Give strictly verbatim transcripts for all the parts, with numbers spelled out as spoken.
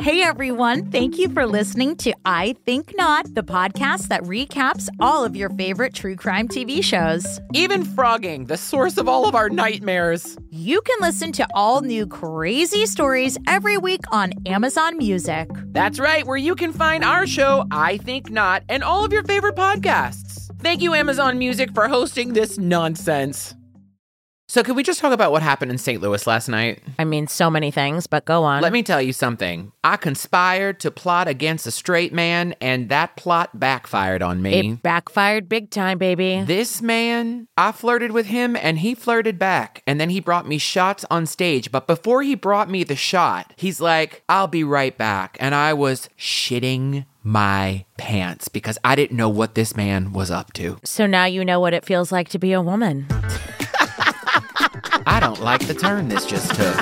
Hey everyone, thank you for listening to I Think Not, the podcast that recaps all of your favorite true crime T V shows. Even frogging, the source of all of our nightmares. You can listen to all new crazy stories every week on Amazon Music. That's right, where you can find our show, I Think Not, and all of your favorite podcasts. Thank you, Amazon Music, for hosting this nonsense. So can we just talk about what happened in Saint Louis last night? I mean, so many things, but go on. Let me tell you something. I conspired to plot against a straight man, and that plot backfired on me. It backfired big time, baby. This man, I flirted with him, and he flirted back. And then he brought me shots on stage. But before he brought me the shot, he's like, I'll be right back. And I was shitting my pants because I didn't know what this man was up to. So now you know what it feels like to be a woman. I don't like the turn this just took.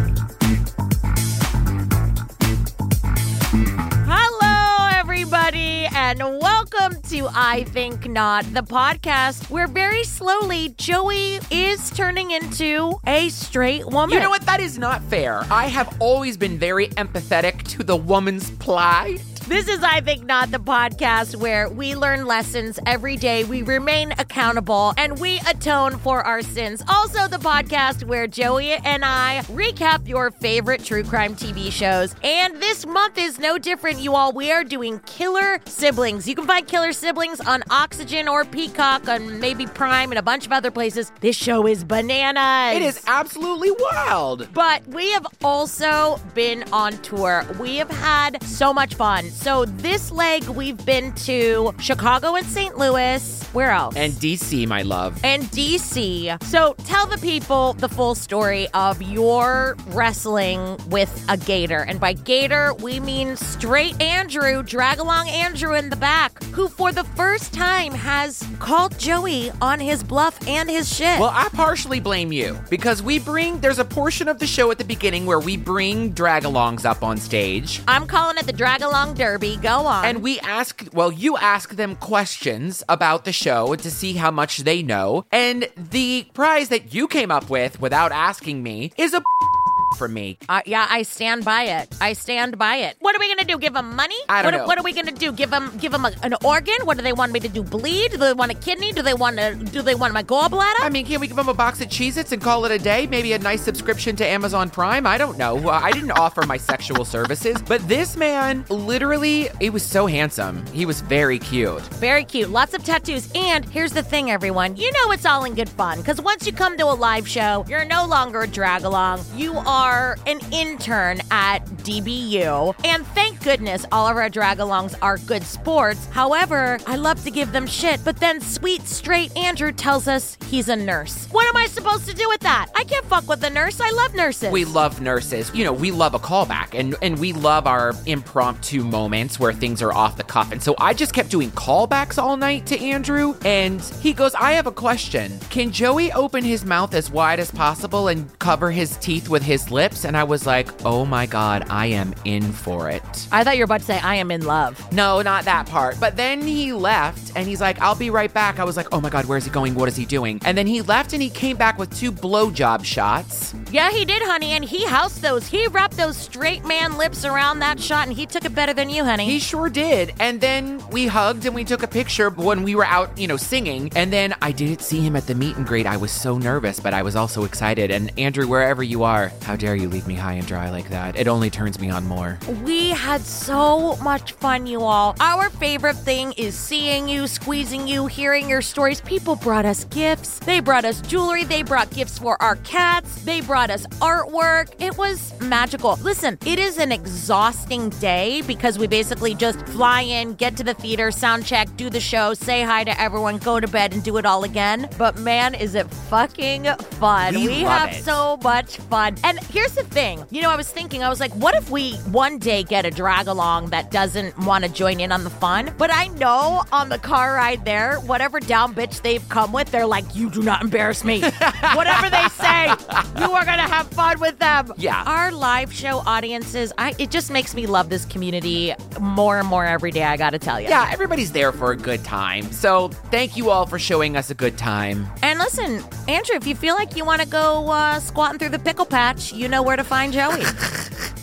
Hello, everybody, and welcome to I Think Not, the podcast where very slowly Joey is turning into a straight woman. You know what? That is not fair. I have always been very empathetic to the woman's plight. This is I Think Not, the podcast where we learn lessons every day, we remain accountable, and we atone for our sins. Also, the podcast where Joey and I recap your favorite true crime T V shows. And this month is no different, you all. We are doing Killer Siblings. You can find Killer Siblings on Oxygen or Peacock, on maybe Prime, and a bunch of other places. This show is bananas. It is absolutely wild. But we have also been on tour. We have had so much fun. So this leg, we've been to Chicago and Saint Louis. Where else? And D C, my love. And D C. So tell the people the full story of your wrestling with a gator. And by gator, we mean straight Andrew, drag along Andrew in the back, who for the first time has called Joey on his bluff and his shit. Well, I partially blame you because we bring, there's a portion of the show at the beginning where we bring drag-alongs up on stage. I'm calling it the drag-along derby. Go on. And we ask, well, you ask them questions about the show to see how much they know. And the prize that you came up with without asking me is a from me. Uh, yeah, I stand by it. I stand by it. What are we going to do? Give them money? I don't what, know. What are we going to do? Give them give them a, an organ? What do they want me to do? Bleed? Do they want a kidney? Do they want to do they want my gallbladder? I mean, can we give them a box of Cheez-Its and call it a day? Maybe a nice subscription to Amazon Prime? I don't know. Uh, I didn't offer my sexual services. But this man, literally, he was so handsome. He was very cute. Very cute. Lots of tattoos. And here's the thing, everyone. You know it's all in good fun. Because once you come to a live show, you're no longer a drag-along. You are an intern at D B U. And thank goodness all of our drag-alongs are good sports. However, I love to give them shit, but then sweet, straight Andrew tells us he's a nurse. What am I supposed to do with that? I can't fuck with a nurse. I love nurses. We love nurses. You know, we love a callback, and, and we love our impromptu moments where things are off the cuff. And so I just kept doing callbacks all night to Andrew, and he goes, I have a question. Can Joey open his mouth as wide as possible and cover his teeth with his lips? And I was like, oh my God, I am in for it. I thought you were about to say, I am in love. No, not that part. But then he left and he's like, I'll be right back. I was like, oh my God, where's he going? What is he doing? And then he left and he came back with two blowjob shots. Yeah, he did, honey. And he housed those. He wrapped those straight man lips around that shot and he took it better than you, honey. He sure did. And then we hugged and we took a picture when we were out, you know, singing. And then I didn't see him at the meet and greet. I was so nervous, but I was also excited. And Andrew, wherever you are, how dare you leave me high and dry like that? It only turns me on more. We had so much fun, you all. Our favorite thing is seeing you, squeezing you, hearing your stories. People brought us gifts. They brought us jewelry. They brought gifts for our cats. They brought us artwork. It was magical. Listen, it is an exhausting day because we basically just fly in, get to the theater, sound check, do the show, say hi to everyone, go to bed, and do it all again. But man, is it fucking fun. We, we love have it. so much fun. And here's the thing. You know, I was thinking, I was like, what if we one day get a drag along that doesn't want to join in on the fun? But I know on the car ride there, whatever down bitch they've come with, they're like, you do not embarrass me. Whatever they say, you are going to have fun with them. Yeah. Our live show audiences, I it just makes me love this community more and more every day, I got to tell you. Yeah, everybody's there for a good time. So thank you all for showing us a good time. And listen, Andrew, if you feel like you want to go uh, squatting through the pickle patch, you know where to find Joey.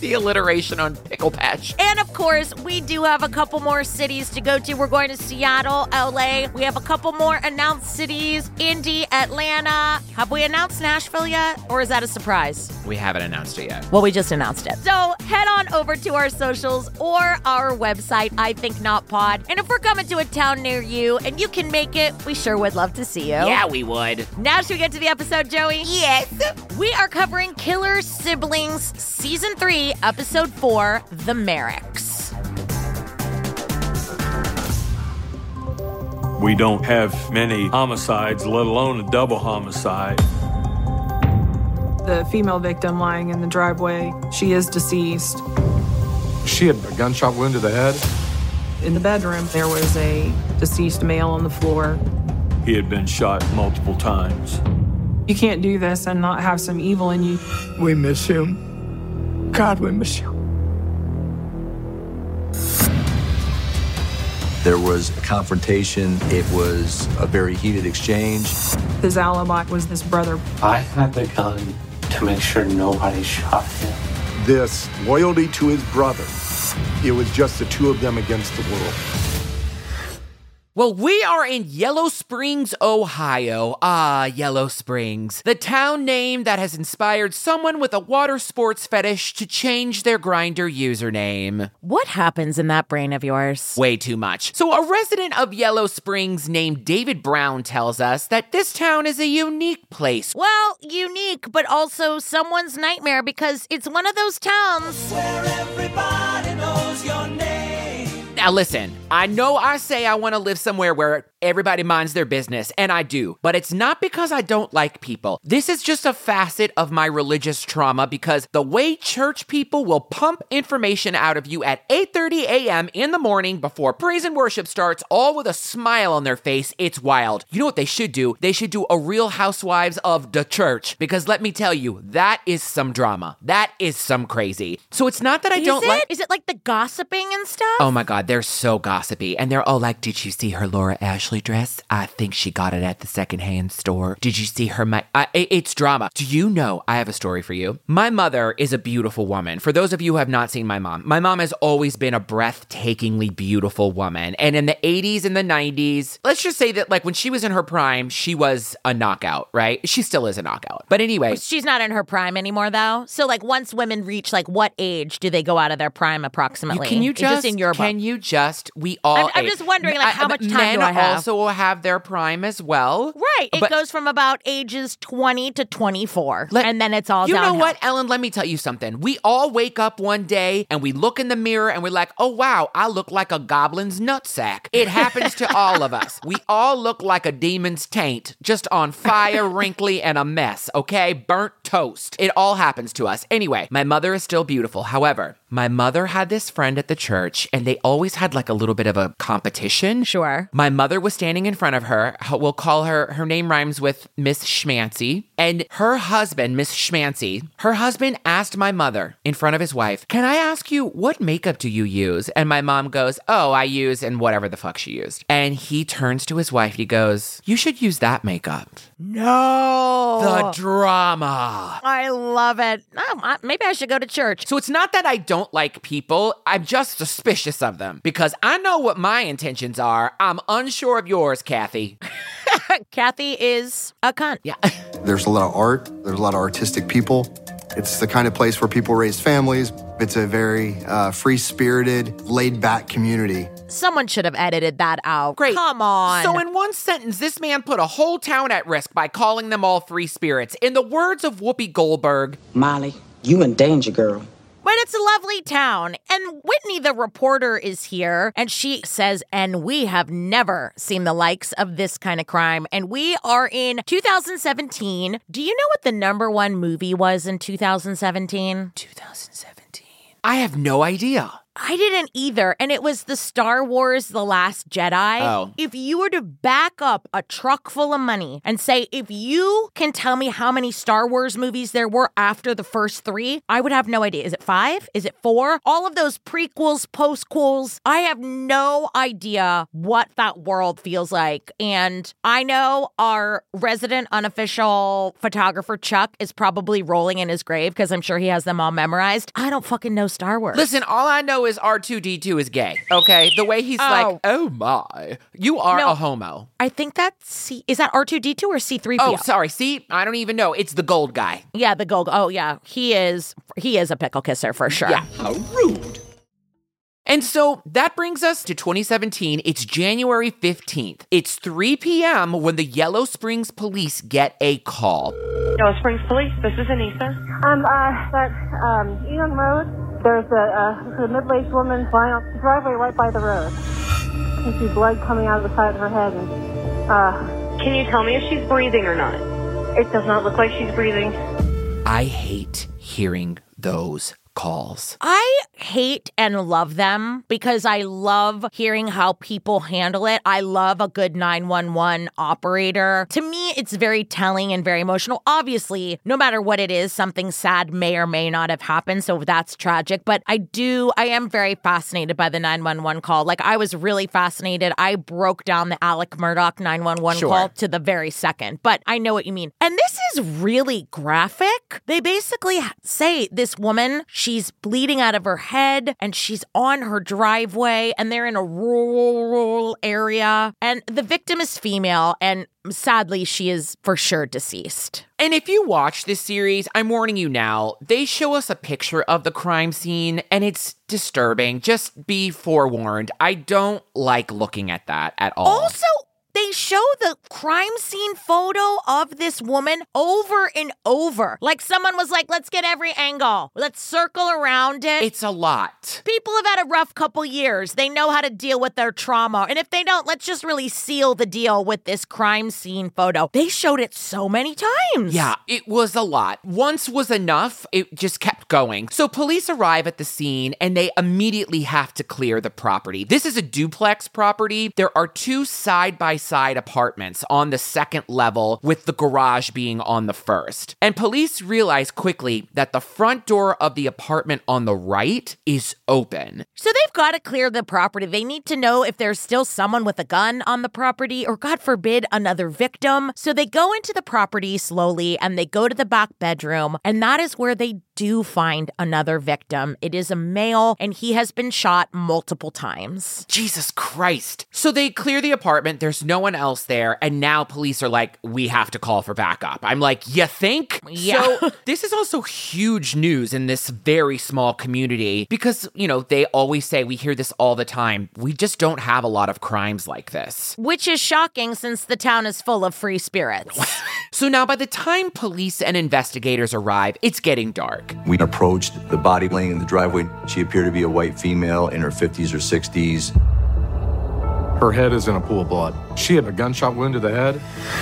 the alliteration on Pickle Patch. And of course, we do have a couple more cities to go to. We're going to Seattle, L A. We have a couple more announced cities, Indy, Atlanta. Have we announced Nashville yet? Or is that a surprise? We haven't announced it yet. Well, we just announced it. So head on over to our socials or our website, I Think Not Pod. And if we're coming to a town near you and you can make it, we sure would love to see you. Yeah, we would. Now should we get to the episode, Joey? Yes. We are covering Killer Siblings Season three, Episode four, The Merricks. We don't have many homicides, let alone a double homicide. The female victim lying in the driveway, she is deceased. She had a gunshot wound to the head. In the bedroom, there was a deceased male on the floor. He had been shot multiple times. You can't do this and not have some evil in you. We miss him. God, we miss you. There was a confrontation. It was a very heated exchange. His alibi was this brother. I had the gun to make sure nobody shot him. This loyalty to his brother, it was just the two of them against the world. Well, we are in Yellow Springs, Ohio. Ah, Yellow Springs. The town name that has inspired someone with a water sports fetish to change their Grindr username. What happens in that brain of yours? Way too much. So a resident of Yellow Springs named David Brown tells us that this town is a unique place. Well, unique, but also someone's nightmare because it's one of those towns where everybody knows your name. Now listen, I know I say I want to live somewhere where everybody minds their business, and I do, but it's not because I don't like people. This is just a facet of my religious trauma because the way church people will pump information out of you at eight thirty a.m. in the morning before praise and worship starts, all with a smile on their face, it's wild. You know what they should do? They should do a Real Housewives of the Church, because let me tell you, that is some drama. That is some crazy. So it's not that I is don't it? like- Is it like the gossiping and stuff? Oh my God, they're so gossipy. And they're all like, did you see her Laura Ashley dress? I think she got it at the secondhand store. Did you see her? My, I, it's drama. Do you know, I have a story for you. My mother is a beautiful woman. For those of you who have not seen my mom, my mom has always been a breathtakingly beautiful woman. And in the eighties and the nineties, let's just say that like when she was in her prime, she was a knockout, right? She still is a knockout. But anyway. She's not in her prime anymore though. So like once women reach like what age do they go out of their prime approximately? Can you It's just, in your can you just, we all I'm, I'm just wondering like how much time men do I have? also will have their prime as well. Right. It but, goes from about ages twenty to twenty-four. Let, and then it's all You downhill. know what, Ellen? Let me tell you something. We all wake up one day and we look in the mirror and we're like, oh, wow, I look like a goblin's nutsack. It happens to all of us. We all look like a demon's taint, just on fire, wrinkly, and a mess, okay? Burnt toast. It all happens to us. Anyway, my mother is still beautiful. However, my mother had this friend at the church and they always had like a little bit of a competition. Sure. My mother was standing in front of her. We'll call her, her name rhymes with Miss Schmancy. And her husband, Miss Schmancy, her husband asked my mother in front of his wife, can I ask you, what makeup do you use? And my mom goes, oh, I use, and whatever the fuck she used. And he turns to his wife, he goes, you should use that makeup. No. The drama. I love it. Oh, I- maybe I should go to church. So it's not that I don't like people. I'm just suspicious of them because I know what my intentions are. I'm unsure of yours, Kathy. Kathy is a cunt. Yeah. There's a lot of art. There's a lot of artistic people. It's the kind of place where people raise families. It's a very uh, free-spirited, laid-back community. Someone should have edited that out. Great. Come on. So in one sentence, this man put a whole town at risk by calling them all free spirits. In the words of Whoopi Goldberg, Molly, you in danger, girl. But it's a lovely town. And Whitney, the reporter, is here. And she says, and we have never seen the likes of this kind of crime. And we are in two thousand seventeen. Do you know what the number one movie was in two thousand seventeen? two thousand seventeen. I have no idea. I didn't either. And it was the Star Wars The Last Jedi. Oh. If you were to back up a truck full of money and say, if you can tell me how many Star Wars movies there were after the first three, I would have no idea. Is it five? Is it four? All of those prequels, postquels, I have no idea what that world feels like. And I know our resident unofficial photographer, Chuck, is probably rolling in his grave because I'm sure he has them all memorized. I don't fucking know Star Wars. Listen, all I know is R two D two is gay, okay? The way he's Oh. like, oh my, you are No. a homo. I think that's C. Is that R two D two or C three P O? Oh, sorry. See, I don't even know. It's the gold guy. Yeah, the gold. Oh, yeah. He is. He is a pickle kisser for sure. Yeah. How rude. And so that brings us to twenty seventeen. It's January fifteenth. It's three p.m. when the Yellow Springs police get a call. Yellow Springs Police, this is Anissa. Um, uh, that, um, Enon Road, there's a, a, a middle-aged woman lying on the driveway right by the road. You see blood coming out of the side of her head, and, uh... Can you tell me if she's breathing or not? It does not look like she's breathing. I hate hearing those calls. I hate and love them because I love hearing how people handle it. I love a good nine one one operator. To me, it's very telling and very emotional. Obviously, no matter what it is, something sad may or may not have happened, so that's tragic. But I do, I am very fascinated by the nine one one call. Like, I was really fascinated. I broke down the Alec Murdaugh nine one one Sure. call to the very second. But I know what you mean. And this is really graphic. They basically say this woman, she's bleeding out of her head and she's on her driveway and they're in a rural area and the victim is female and sadly she is for sure deceased. And if you watch this series, I'm warning you now, they show us a picture of the crime scene and it's disturbing. Just be forewarned. I don't like looking at that at all. Also, they show the crime scene photo of this woman over and over. Like someone was like, let's get every angle. Let's circle around it. It's a lot. People have had a rough couple years. They know how to deal with their trauma. And if they don't, let's just really seal the deal with this crime scene photo. They showed it so many times. Yeah, it was a lot. Once was enough. It just kept going. So police arrive at the scene and they immediately have to clear the property. This is a duplex property. There are two side-by-side apartments on the second level with the garage being on the first. And police realize quickly that the front door of the apartment on the right is open. So they've got to clear the property. They need to know if there's still someone with a gun on the property or, God forbid, another victim. So they go into the property slowly and they go to the back bedroom, and that is where they do find another victim. It is a male and he has been shot multiple times. Jesus Christ. So they clear the apartment. There's no one else there. And now police are like, we have to call for backup. I'm like, you think? Yeah. So this is also huge news in this very small community because, you know, they always say, we hear this all the time, we just don't have a lot of crimes like this. Which is shocking since the town is full of free spirits. So now by the time police and investigators arrive, it's getting dark. We approached the body laying in the driveway. She appeared to be a white female in her fifties or sixties. Her head is in a pool of blood. She had a gunshot wound to the head.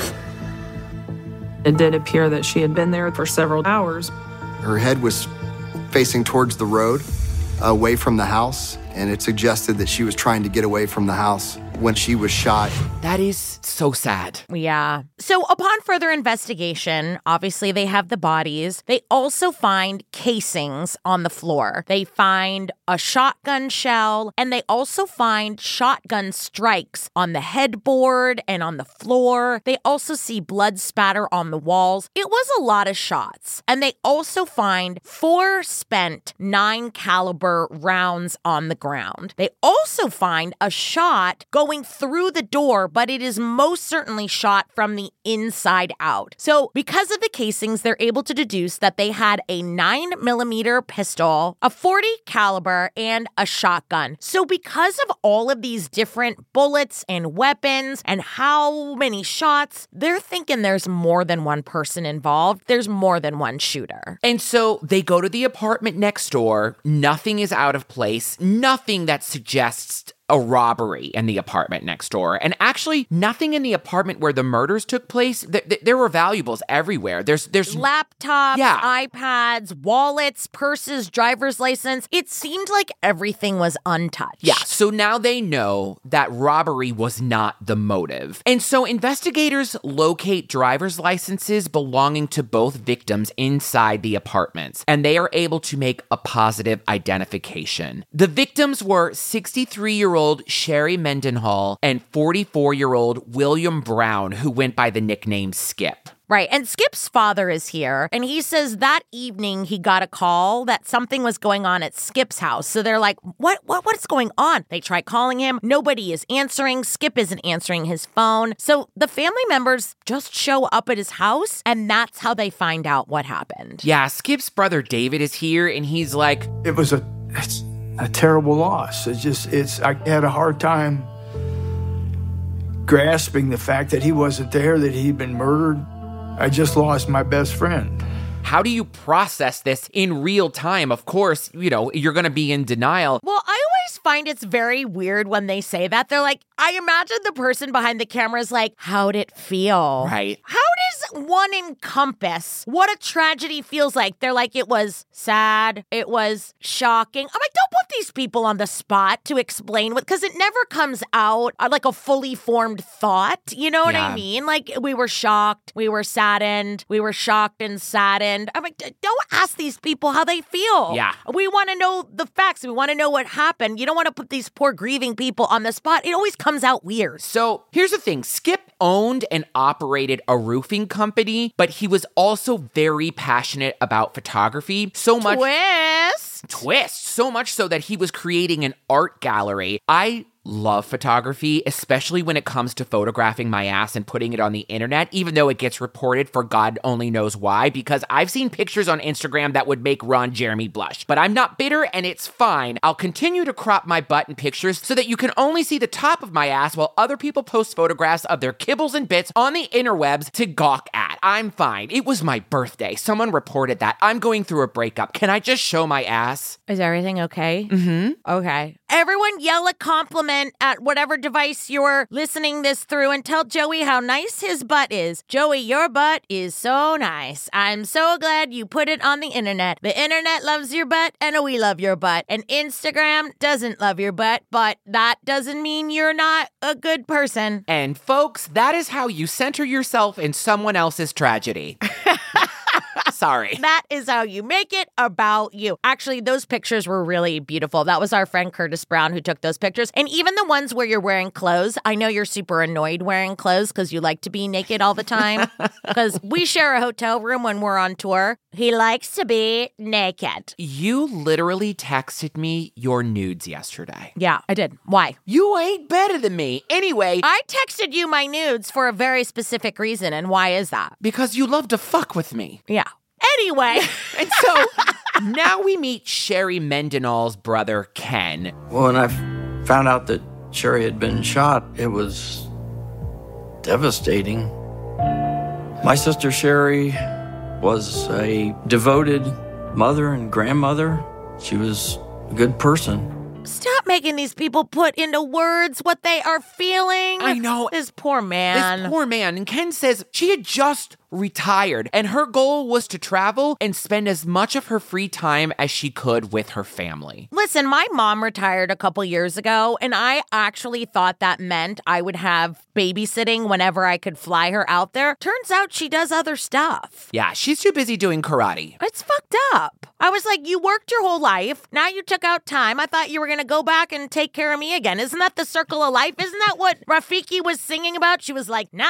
It did appear that she had been there for several hours. Her head was facing towards the road, away from the house, and it suggested that she was trying to get away from the house when she was shot. That is so sad. Yeah. So upon further investigation, obviously they have the bodies. They also find casings on the floor. They find a shotgun shell, and they also find shotgun strikes on the headboard and on the floor. They also see blood spatter on the walls. It was a lot of shots. And they also find four spent nine caliber rounds on the ground. They also find a shot going through the door, but it is most certainly shot from the inside out. So because of the casings, they're able to deduce that they had a nine millimeter pistol, a forty caliber, and a shotgun. So because of all of these different bullets and weapons and how many shots, they're thinking there's more than one person involved. There's more than one shooter. And so they go to the apartment next door. Nothing is out of place. Nothing that suggests a robbery in the apartment next door. And actually, nothing in the apartment where the murders took place, th- th- there were valuables everywhere. There's there's laptops, yeah. iPads, wallets, purses, driver's license. It seemed like everything was untouched. Yeah, so now they know that robbery was not the motive. And so investigators locate driver's licenses belonging to both victims inside the apartments, and they are able to make a positive identification. The victims were sixty-three-year-old Sherry Mendenhall and forty-four-year-old William Brown, who went by the nickname Skip. Right. And Skip's father is here, and he says that evening he got a call that something was going on at Skip's house. So they're like, what, what, what's going on? They try calling him. Nobody is answering. Skip isn't answering his phone. So the family members just show up at his house, and that's how they find out what happened. Yeah, Skip's brother David is here, and he's like, it was a, it's a terrible loss. It's just, it's, I had a hard time grasping the fact that he wasn't there, that he'd been murdered. I just lost my best friend. How do you process this in real time? Of course, you know, you're going to be in denial. Well, I always find it's very weird when they say that. They're like, I imagine the person behind the camera is like, how'd it feel? Right. How does one encompass what a tragedy feels like? They're like, it was sad. It was shocking. I'm like, don't put these people on the spot to explain what, because it never comes out like a fully formed thought. You know what Yeah. I mean? Like, we were shocked. We were saddened. We were shocked and saddened. I'm like, don't ask these people how they feel. Yeah. We want to know the facts. We want to know what happened. You don't want to put these poor grieving people on the spot. It always comes out weird. So here's the thing. Skip owned and operated a roofing company, but he was also very passionate about photography. So much... Twist! Twist! So much so that he was creating an art gallery. I love photography, especially when it comes to photographing my ass and putting it on the internet, even though it gets reported for God only knows why, because I've seen pictures on Instagram that would make Ron Jeremy blush. But I'm not bitter, and it's fine. I'll continue to crop my butt in pictures so that you can only see the top of my ass while other people post photographs of their kibbles and bits on the interwebs to gawk at. I'm fine. It was my birthday. Someone reported that. I'm going through a breakup. Can I just show my ass? Is everything okay? Mm-hmm. Okay. Everyone yell a compliment at whatever device you're listening this through and tell Joey how nice his butt is. Joey, your butt is so nice. I'm so glad you put it on the internet. The internet loves your butt and we love your butt. And Instagram doesn't love your butt, but that doesn't mean you're not a good person. And folks, that is how you center yourself in someone else's tragedy. Sorry. That is how you make it about you. Actually, those pictures were really beautiful. That was our friend Curtis Brown who took those pictures. And even the ones where you're wearing clothes. I know you're super annoyed wearing clothes because you like to be naked all the time. Because we share a hotel room when we're on tour. He likes to be naked. You literally texted me your nudes yesterday. Yeah, I did. Why? You ain't better than me. Anyway. I texted you my nudes for a very specific reason. And why is that? Because you love to fuck with me. Yeah. Anyway. And so now we meet Sherry Mendenhall's brother, Ken. Well, when I f- found out that Sherry had been shot, it was devastating. My sister Sherry was a devoted mother and grandmother. She was a good person. Stop making these people put into words what they are feeling. I know. This poor man. This poor man. And Ken says she had just retired, and her goal was to travel and spend as much of her free time as she could with her family. Listen, my mom retired a couple years ago, and I actually thought that meant I would have babysitting whenever I could fly her out there. Turns out she does other stuff. Yeah, she's too busy doing karate. It's fucked up. I was like, you worked your whole life. Now you took out time. I thought you were going to go back and take care of me again. Isn't that the circle of life? Isn't that what Rafiki was singing about? She was like, nah,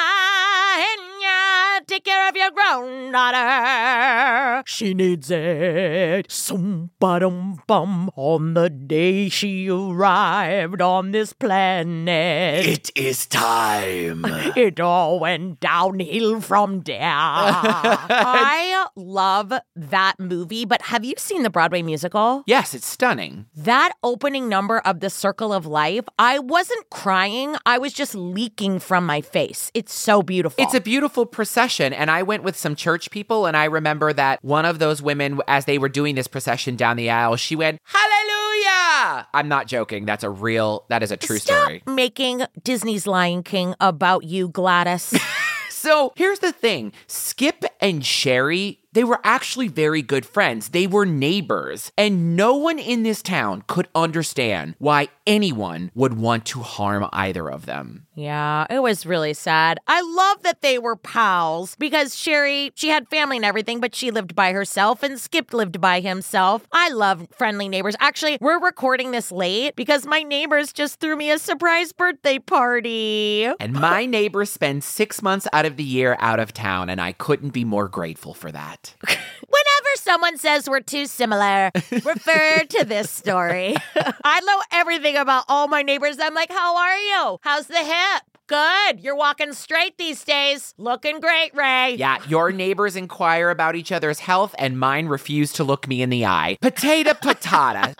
and take care of your grown daughter. She needs it. Sum-ba-dum-bum. On the day she arrived on this planet, it is time. It all went downhill from there. I love that movie, but have you seen the Broadway musical? Yes, it's stunning. That opening number of The Circle of Life, I wasn't crying. I was just leaking from my face. It's so beautiful. It's a beautiful procession, and I went with some church people, and I remember that one of those women, as they were doing this procession down the aisle, she went, hallelujah! I'm not joking. That's a real, that is a true Stop story. making Disney's Lion King about you, Gladys. So here's the thing. Skip and Sherry, they were actually very good friends. They were neighbors. And no one in this town could understand why anyone would want to harm either of them. Yeah, it was really sad. I love that they were pals because Sherry, she had family and everything, but she lived by herself and Skip lived by himself. I love friendly neighbors. Actually, we're recording this late because my neighbors just threw me a surprise birthday party. And my neighbor spends six months out of the year out of town, and I couldn't be more grateful for that. Whenever someone says we're too similar, refer to this story. I know everything about all my neighbors. I'm like, how are you? How's the hip? Good. You're walking straight these days. Looking great, Ray. Yeah, your neighbors inquire about each other's health, and mine refuse to look me in the eye. Potato, patata.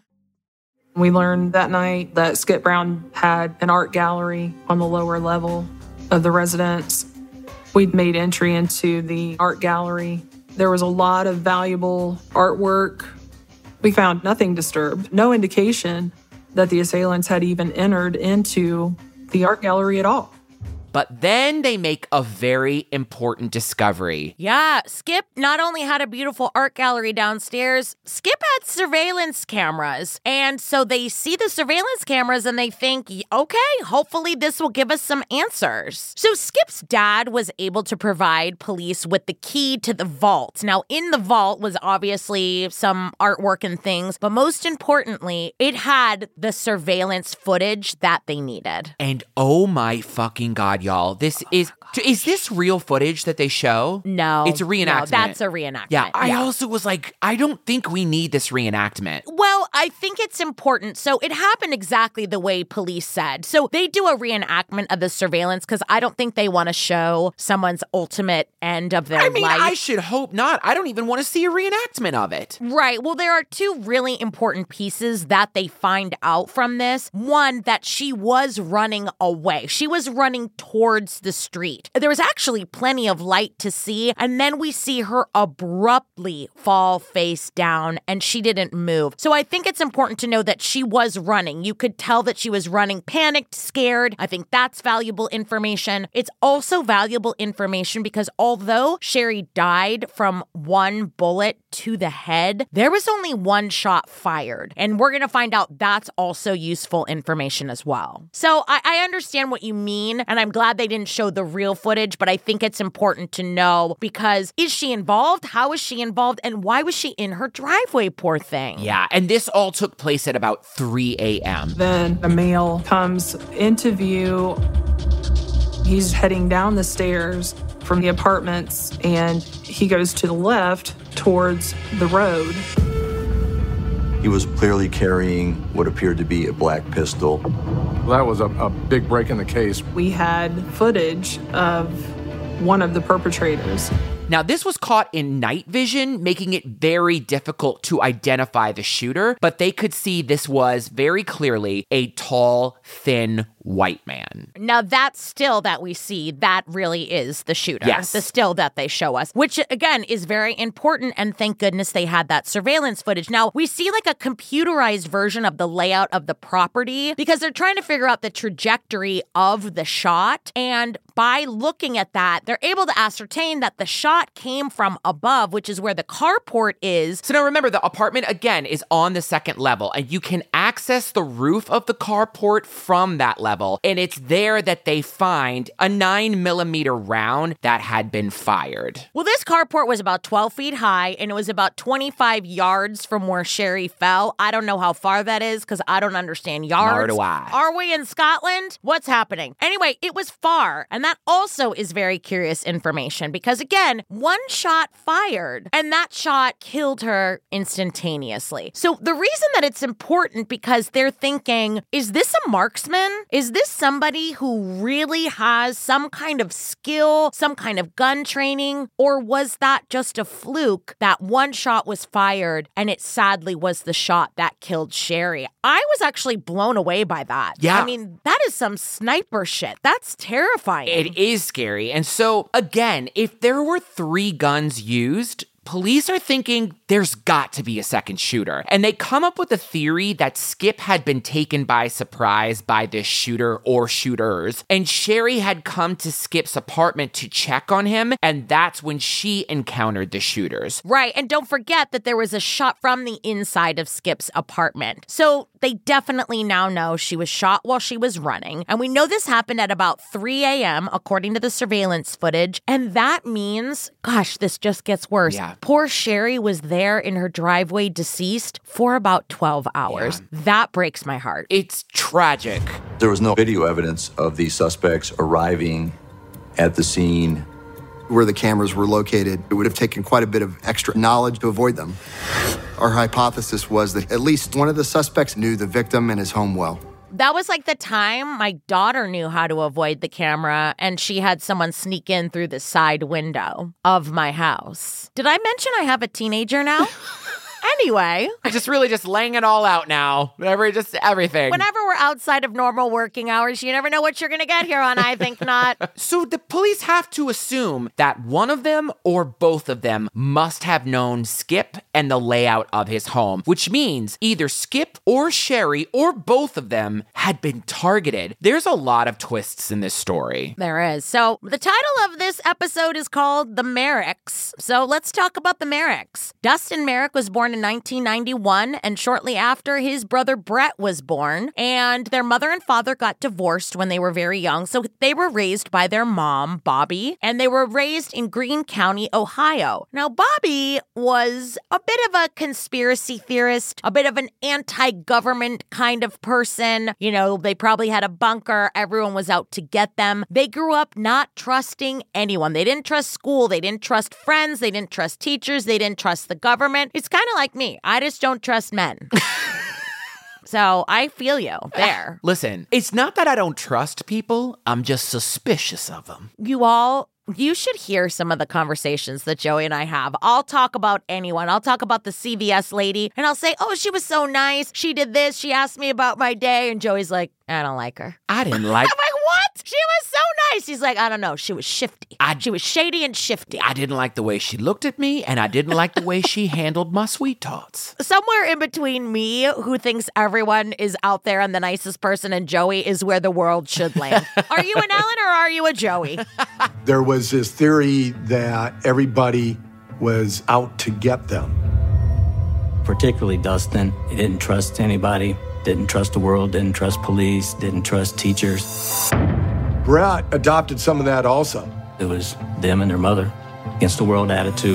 We learned that night that Skip Brown had an art gallery on the lower level of the residence. We'd made entry into the art gallery. There was a lot of valuable artwork. We found nothing disturbed, no indication that the assailants had even entered into the art gallery at all. But then they make a very important discovery. Yeah, Skip not only had a beautiful art gallery downstairs, Skip had surveillance cameras. And so they see the surveillance cameras and they think, okay, hopefully this will give us some answers. So Skip's dad was able to provide police with the key to the vault. Now, in the vault was obviously some artwork and things, but most importantly, it had the surveillance footage that they needed. And oh my fucking God, y'all. This is, is this real footage that they show? No. It's a reenactment. No, that's a reenactment. Yeah, I yeah. also was like, I don't think we need this reenactment. Well, I think it's important. So it happened exactly the way police said. So they do a reenactment of the surveillance because I don't think they want to show someone's ultimate end of their I mean, life. I should hope not. I don't even want to see a reenactment of it. Right. Well, there are two really important pieces that they find out from this. One, that she was running away. She was running towards the street. There was actually plenty of light to see, and then we see her abruptly fall face down, and she didn't move. So I think it's important to know that she was running. You could tell that she was running panicked, scared. I think that's valuable information. It's also valuable information because although Sherry died from one bullet to the head, there was only one shot fired. And we're going to find out that's also useful information as well. So I, I understand what you mean, and I'm glad they didn't show the real footage, but I think it's important to know because is she involved? How is she involved? And why was she in her driveway, poor thing? Yeah, and this all took place at about three a.m. Then a male comes into view. He's heading down the stairs from the apartments, and he goes to the left towards the road. He was clearly carrying what appeared to be a black pistol. That was a, a big break in the case. We had footage of one of the perpetrators. Now, this was caught in night vision, making it very difficult to identify the shooter, but they could see this was very clearly a tall, thin white man. Now, that still that we see, that really is the shooter. Yes. The still that they show us, which, again, is very important, and thank goodness they had that surveillance footage. Now, we see like a computerized version of the layout of the property because they're trying to figure out the trajectory of the shot, and by looking at that, they're able to ascertain that the shot came from above, which is where the carport is. So now remember, the apartment, again, is on the second level, and you can access the roof of the carport from that level. And it's there that they find a nine millimeter round that had been fired. Well, this carport was about twelve feet high, and it was about twenty-five yards from where Sherry fell. I don't know how far that is because I don't understand yards. Nor do I. Are we in Scotland? What's happening? Anyway, it was far, and that also is very curious information because, again, one shot fired, and that shot killed her instantaneously. So the reason that it's important because they're thinking, is this a marksman? Is this somebody who really has some kind of skill, some kind of gun training, or was that just a fluke that one shot was fired and it sadly was the shot that killed Sherry? I was actually blown away by that. Yeah. I mean, that is some sniper shit. That's terrifying. It is scary. And so, again, if there were three guns used, police are thinking there's got to be a second shooter. And they come up with a theory that Skip had been taken by surprise by this shooter or shooters. And Sherry had come to Skip's apartment to check on him. And that's when she encountered the shooters. Right. And don't forget that there was a shot from the inside of Skip's apartment. So they definitely now know she was shot while she was running. And we know this happened at about three a.m., according to the surveillance footage. And that means, gosh, this just gets worse. Yeah. Poor Sherry was there in her driveway deceased for about twelve hours. Yeah. That breaks my heart. It's tragic. There was no video evidence of the suspects arriving at the scene. Where the cameras were located, it would have taken quite a bit of extra knowledge to avoid them. Our hypothesis was that at least one of the suspects knew the victim and his home well. That was like the time my daughter knew how to avoid the camera, and she had someone sneak in through the side window of my house. Did I mention I have a teenager now? Anyway. I just really just laying it all out now. Every, just everything. Whenever we're outside of normal working hours, you never know what you're going to get here on I Think Not. So the police have to assume that one of them or both of them must have known Skip and the layout of his home, which means either Skip or Sherry or both of them had been targeted. There's a lot of twists in this story. There is. So the title of this episode is called The Merricks. So let's talk about the Merricks. Dustin Merrick was born in nineteen ninety-one, and shortly after, his brother Brett was born, and their mother and father got divorced when they were very young, so they were raised by their mom, Bobby, and they were raised in Greene County, Ohio. Now, Bobby was a bit of a conspiracy theorist, a bit of an anti-government kind of person. You know, they probably had a bunker. Everyone was out to get them. They grew up not trusting anyone. They didn't trust school. They didn't trust friends. They didn't trust teachers. They didn't trust the government. It's kind of like like me. I just don't trust men. So I feel you there. Listen, it's not that I don't trust people. I'm just suspicious of them. You all... You should hear some of the conversations that Joey and I have. I'll talk about anyone. I'll talk about the C V S lady, and I'll say, oh, she was so nice. She did this. She asked me about my day. And Joey's like, I don't like her. I didn't like I'm like, what? She was so nice. He's like, I don't know. She was shifty. I, she was shady and shifty. I didn't like the way she looked at me, and I didn't like the way she handled my sweet tots. Somewhere in between me, who thinks everyone is out there and the nicest person, and Joey is where the world should land. Are you an Ellen or are you a Joey? There was this theory that everybody was out to get them. Particularly Dustin. He didn't trust anybody, didn't trust the world, didn't trust police, didn't trust teachers. Brett adopted some of that also. It was them and their mother against the world attitude.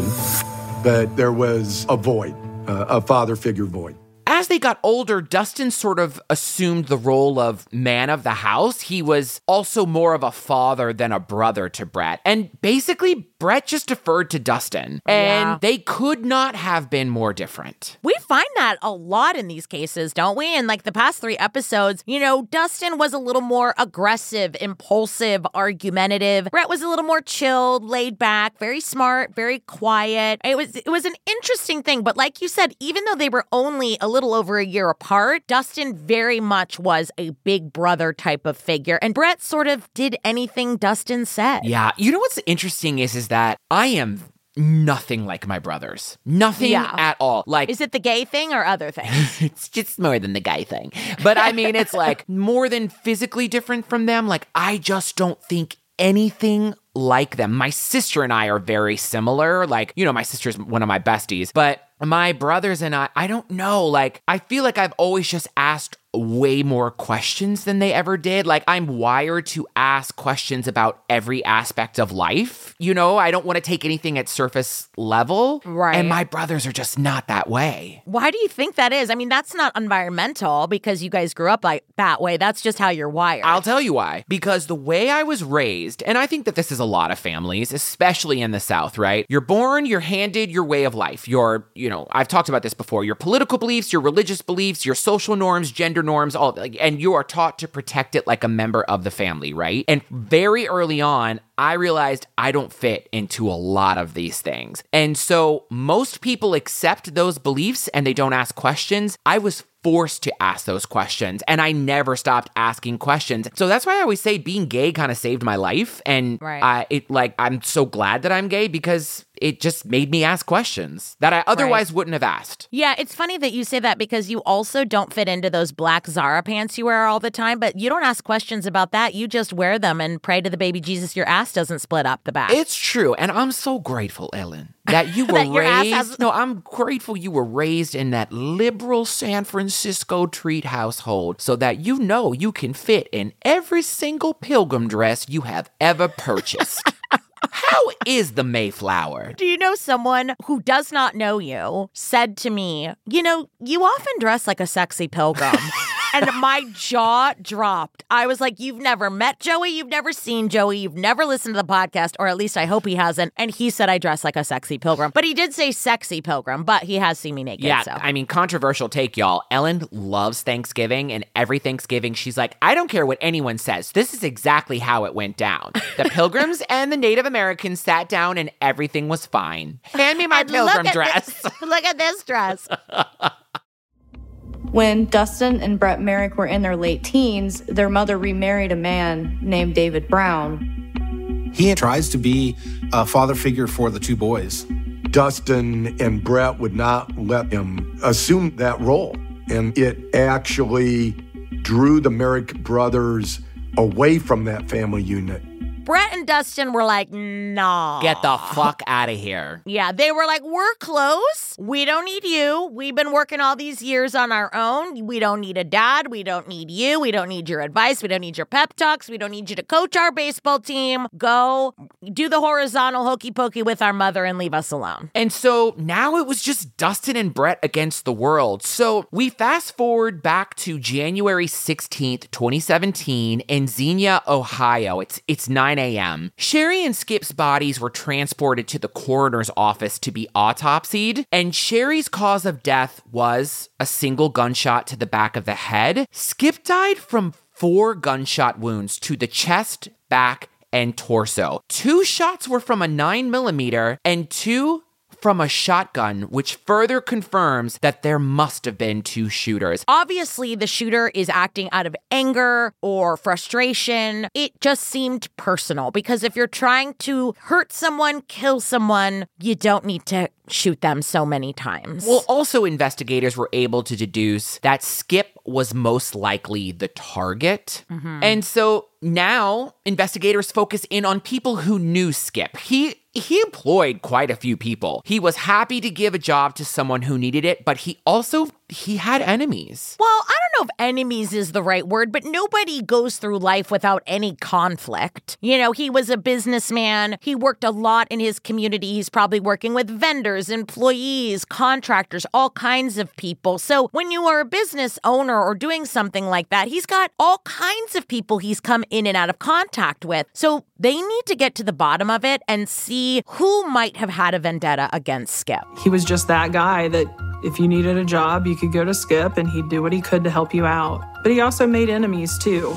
But there was a void, uh, a father figure void. As they got older, Dustin sort of assumed the role of man of the house. He was also more of a father than a brother to Brett. And basically, Brett just deferred to Dustin. And Yeah. they could not have been more different. We find that a lot in these cases, don't we? In like the past three episodes, you know, Dustin was a little more aggressive, impulsive, argumentative. Brett was a little more chilled, laid back, very smart, very quiet. It was it was an interesting thing. But like you said, even though they were only a little over a year apart, Dustin very much was a big brother type of figure. And Brett sort of did anything Dustin said. Yeah. You know what's interesting is, is that I am nothing like my brothers. Nothing Yeah. at all. Like, Is it the gay thing or other things? it's just more than the guy thing. But I mean, it's like more than physically different from them. Like, I just don't think anything like them. My sister and I are very similar. Like, you know, my sister's one of my besties, but my brothers and I, I don't know. Like, I feel like I've always just asked way more questions than they ever did. Like, I'm wired to ask questions about every aspect of life. You know, I don't want to take anything at surface level. Right. And my brothers are just not that way. Why do you think that is? I mean, that's not environmental because you guys grew up like that way. That's just how you're wired. I'll tell you why. Because the way I was raised, and I think that this is a lot of families, especially in the South, right? You're born, you're handed your way of life. Your, you know, I've talked about this before, your political beliefs, your religious beliefs, your social norms, gender norms, all like, and you are taught to protect it like a member of the family, right? And very early on, I realized I don't fit into a lot of these things. And so most people accept those beliefs and they don't ask questions. I was forced to ask those questions, and I never stopped asking questions. So that's why I always say being gay kind of saved my life, and Right. uh, it like I'm so glad that I'm gay because it just made me ask questions that I otherwise Right. wouldn't have asked. Yeah, it's funny that you say that because you also don't fit into those black Zara pants you wear all the time, but you don't ask questions about that. You just wear them and pray to the baby Jesus your ass doesn't split up the back. It's true, and I'm so grateful, Ellen, that you were That your ass raised. has- No, I'm grateful you were raised in that liberal San Francisco treat household, so that you know you can fit in every single pilgrim dress you have ever purchased. How is the Mayflower? Do you know someone who does not know you said to me, you know, you often dress like a sexy pilgrim. And my jaw dropped. I was like, you've never met Joey. You've never seen Joey. You've never listened to the podcast, or at least I hope he hasn't. And he said I dress like a sexy pilgrim. But he did say sexy pilgrim, but he has seen me naked. Yeah, so. I mean, controversial take, y'all. Ellen loves Thanksgiving, and every Thanksgiving, she's like, I don't care what anyone says. This is exactly how it went down. The Pilgrims and the Native Americans sat down, and everything was fine. Hand me my And pilgrim look at dress. this- look at this dress. When Dustin and Brett Merrick were in their late teens, their mother remarried a man named David Brown. He tries to be a father figure for the two boys. Dustin and Brett would not let him assume that role. And it actually drew the Merrick brothers away from that family unit. Brett and Dustin were like, nah. Get the fuck out of here. Yeah, they were like, we're close. We don't need you. We've been working all these years on our own. We don't need a dad. We don't need you. We don't need your advice. We don't need your pep talks. We don't need you to coach our baseball team. Go do the horizontal hokey pokey with our mother and leave us alone. And so now it was just Dustin and Brett against the world. So we fast forward back to January sixteenth, twenty seventeen in Xenia, Ohio. It's it's nine a.m. Sherry and Skip's bodies were transported to the coroner's office to be autopsied, and Sherry's cause of death was a single gunshot to the back of the head. Skip died from four gunshot wounds to the chest, back, and torso. Two shots were from a nine millimeter and two from a shotgun, which further confirms that there must have been two shooters. Obviously, the shooter is acting out of anger or frustration. It just seemed personal because if you're trying to hurt someone, kill someone, you don't need to shoot them so many times. Well, also investigators were able to deduce that Skip was most likely the target. Mm-hmm. And so now investigators focus in on people who knew Skip. He he employed quite a few people. He was happy to give a job to someone who needed it, but he also he had enemies. Well, I don't know if enemies is the right word, but nobody goes through life without any conflict. You know, he was a businessman. He worked a lot in his community. He's probably working with vendors, employees, contractors, all kinds of people. So when you are a business owner or doing something like that, he's got all kinds of people he's come in and out of contact with. So they need to get to the bottom of it and see who might have had a vendetta against Skip. He was just that guy that if you needed a job, you could go to Skip and he'd do what he could to help you out. But he also made enemies too.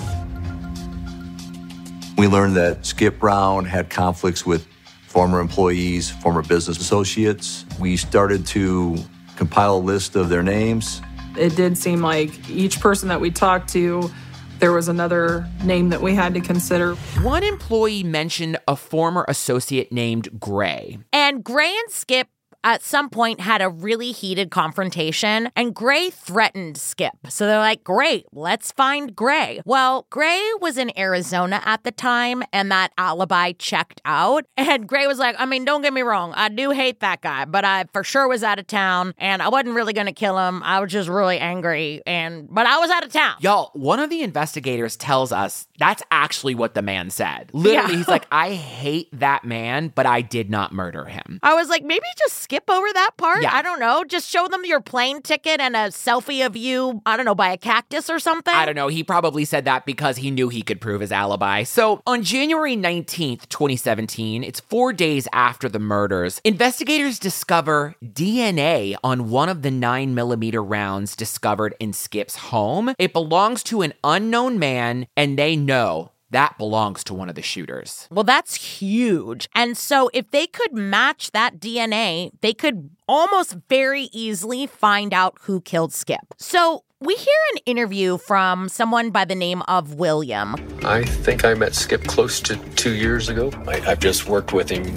We learned that Skip Brown had conflicts with former employees, former business associates. We started to compile a list of their names. It did seem like each person that we talked to, there was another name that we had to consider. One employee mentioned a former associate named Gray. And Gray and Skip at some point had a really heated confrontation, and Gray threatened Skip. So they're like, great, let's find Gray. Well, Gray was in Arizona at the time, and that alibi checked out. And Gray was like, I mean, don't get me wrong, I do hate that guy, but I for sure was out of town, and I wasn't really going to kill him. I was just really angry, and but I was out of town. Y'all, one of the investigators tells us that's actually what the man said. Literally, Yeah. he's like, I hate that man, but I did not murder him. I was like, maybe just skip over that part. Yeah. I don't know. Just show them your plane ticket and a selfie of you, I don't know, by a cactus or something. I don't know. He probably said that because he knew he could prove his alibi. So on January nineteenth, twenty seventeen, it's four days after the murders, investigators discover D N A on one of the nine millimeter rounds discovered in Skip's home. It belongs to an unknown man, and they know that belongs to one of the shooters. Well, that's huge. And so if they could match that D N A, they could almost very easily find out who killed Skip. So we hear an interview from someone by the name of William. I think I met Skip close to two years ago. I, I've just worked with him.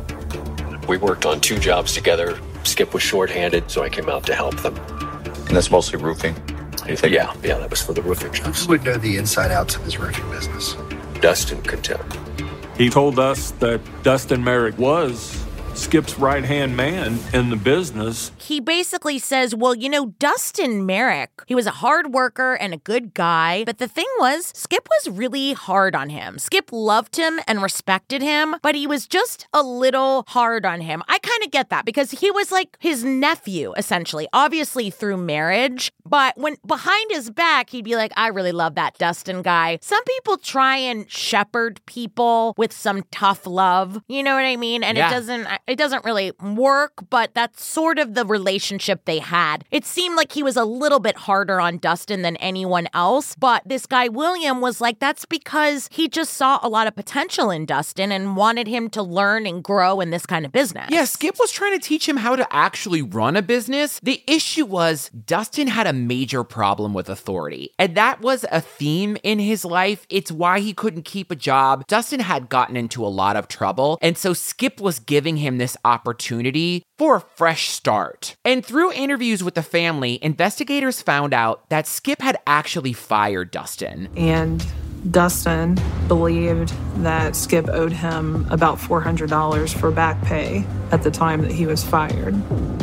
We worked on two jobs together. Skip was shorthanded, so I came out to help them. And that's mostly roofing? You think? Yeah, yeah, that was for the roofing jobs. Who would know the inside outs of his roofing business? Dustin could tell. He told us that Dustin Merrick was Skip's right-hand man in the business. He basically says, well, you know, Dustin Merrick, he was a hard worker and a good guy. But the thing was, Skip was really hard on him. Skip loved him and respected him, but he was just a little hard on him. I kind of get that because he was like his nephew, essentially, obviously through marriage. But when behind his back, he'd be like, I really love that Dustin guy. Some people try and shepherd people with some tough love. You know what I mean? And yeah. it doesn't... It doesn't really work, but that's sort of the relationship they had. It seemed like he was a little bit harder on Dustin than anyone else, but this guy William was like, that's because he just saw a lot of potential in Dustin and wanted him to learn and grow in this kind of business. Yeah, Skip was trying to teach him how to actually run a business. The issue was Dustin had a major problem with authority, and that was a theme in his life. It's why he couldn't keep a job. Dustin had gotten into a lot of trouble, and so Skip was giving him this opportunity for a fresh start. And through interviews with the family, investigators found out that Skip had actually fired Dustin. And Dustin believed that Skip owed him about four hundred dollars for back pay at the time that he was fired.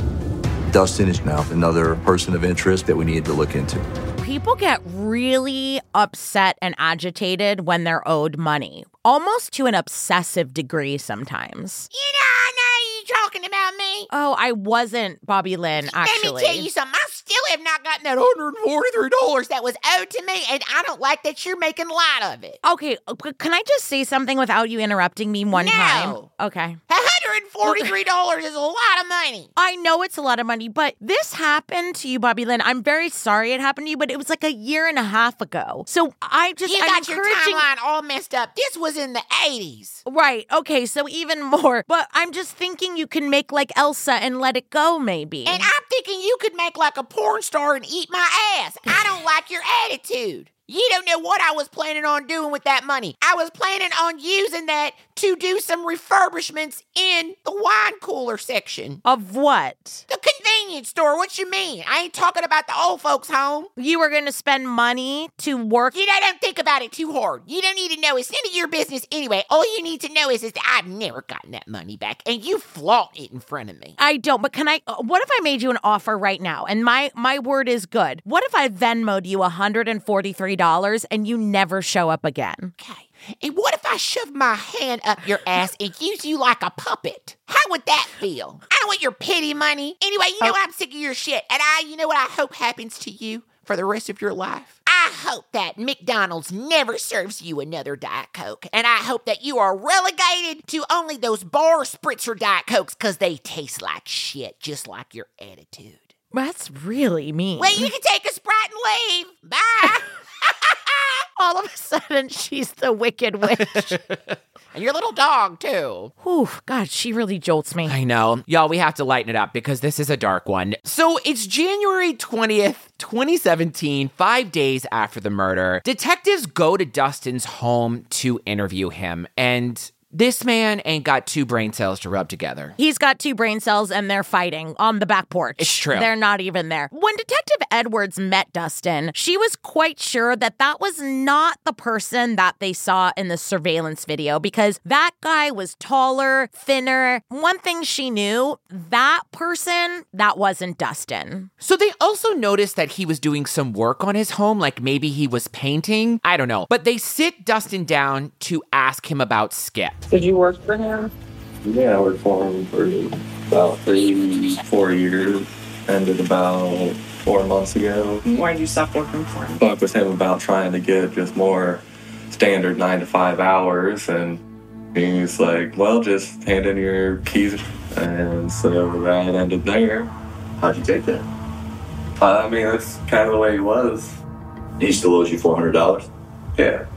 Dustin is now another person of interest that we need to look into. People get really upset and agitated when they're owed money, almost to an obsessive degree sometimes. You know, I know you're talking about me. Oh, I wasn't, Bobby Lynn, actually. Let me tell you something. I still have not gotten that one hundred forty-three dollars that was owed to me, and I don't like that you're making light of it. Okay, can I just say something without you interrupting me one no. time? Okay. one hundred forty-three dollars is a lot of money. I know it's a lot of money, but this happened to you, Bobby Lynn. I'm very sorry it happened to you, but it was like a year and a half ago. So I just, You I'm got your encouraging... timeline all messed up. This was in the eighties. Right, okay, so even more. But I'm just thinking you can make like Elsa and let it go, maybe. And I'm thinking you could make like a porn star and eat my ass. I don't like your attitude. You don't know what I was planning on doing with that money. I was planning on using that to do some refurbishments in the wine cooler section. Of what? The convenience store. What you mean? I ain't talking about the old folks' home. You were going to spend money to work? You know, don't think about it too hard. You don't need to know. It's none of your business anyway. All you need to know is, is that I've never gotten that money back, and you flaunt it in front of me. I don't, but can I, uh, what if I made you an offer right now, and my, my word is good? What if I Venmo'd you one hundred forty-three dollars and you never show up again? Okay. And what if I shove my hand up your ass and use you like a puppet? How would that feel? I don't want your pity money. Anyway, you know oh. what? I'm sick of your shit. And I, you know what I hope happens to you for the rest of your life? I hope that McDonald's never serves you another Diet Coke. And I hope that you are relegated to only those bar spritzer Diet Cokes because they taste like shit, just like your attitude. That's really mean. Well, you can take a Sprite and leave. Bye. All of a sudden, she's the Wicked Witch. And your little dog, too. Whew, God, she really jolts me. I know. Y'all, we have to lighten it up because this is a dark one. So it's January twentieth, twenty seventeen, five days after the murder. Detectives go to Dustin's home to interview him, and this man ain't got two brain cells to rub together. He's got two brain cells and they're fighting on the back porch. It's true. They're not even there. When Detective Edwards met Dustin, she was quite sure that that was not the person that they saw in the surveillance video because that guy was taller, thinner. One thing she knew, that person, that wasn't Dustin. So they also noticed that he was doing some work on his home, like maybe he was painting. I don't know. But they sit Dustin down to ask him about Skip. Did you work for him? Yeah, I worked for him for about three, four years. Ended about four months ago. Why did you stop working for him? Talked with him about trying to get just more standard nine to five hours, and he's like, well, just hand in your keys. And so that ended there. How'd you take that? Uh, I mean, that's kind of the way it was. He still owes you four hundred dollars? Yeah.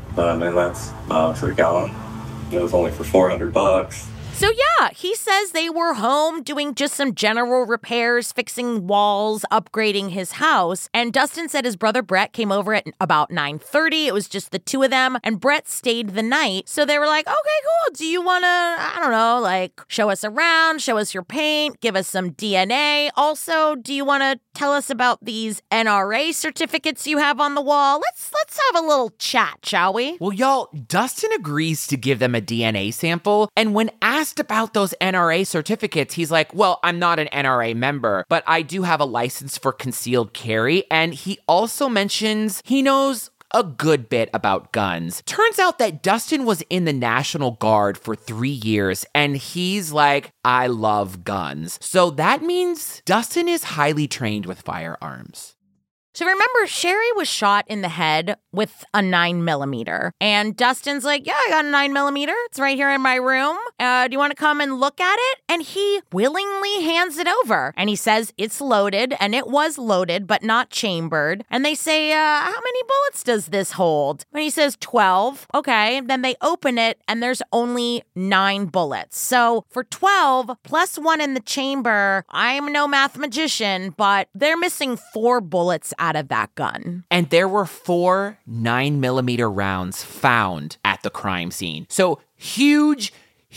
But I mean, that's obviously gone. It was only for four hundred bucks. So yeah, he says they were home doing just some general repairs, fixing walls, upgrading his house. And Dustin said his brother Brett came over at about nine thirty. It was just the two of them, and Brett stayed the night. So they were like, okay, cool. Do you want to, I don't know, like show us around, show us your paint, give us some D N A? Also, do you want to tell us about these N R A certificates you have on the wall? Let's let's have a little chat, shall we? Well, y'all, Dustin agrees to give them a D N A sample, and when asked about those N R A certificates, he's like, well, I'm not an N R A member, but I do have a license for concealed carry, and he also mentions he knows a good bit about guns. Turns out that Dustin was in the National Guard for three years, and he's like, I love guns. So that means Dustin is highly trained with firearms. So remember, Sherry was shot in the head with a nine millimeter. And Dustin's like, yeah, I got a nine millimeter. It's right here in my room. Uh, do you want to come and look at it? And he willingly hands it over. And he says it's loaded, and it was loaded, but not chambered. And they say, uh, how many bullets does this hold? And he says twelve. Okay. And then they open it, and there's only nine bullets. So for twelve plus one in the chamber, I'm no math magician, but they're missing four bullets out of that gun. And there were four nine millimeter rounds found at the crime scene. So huge,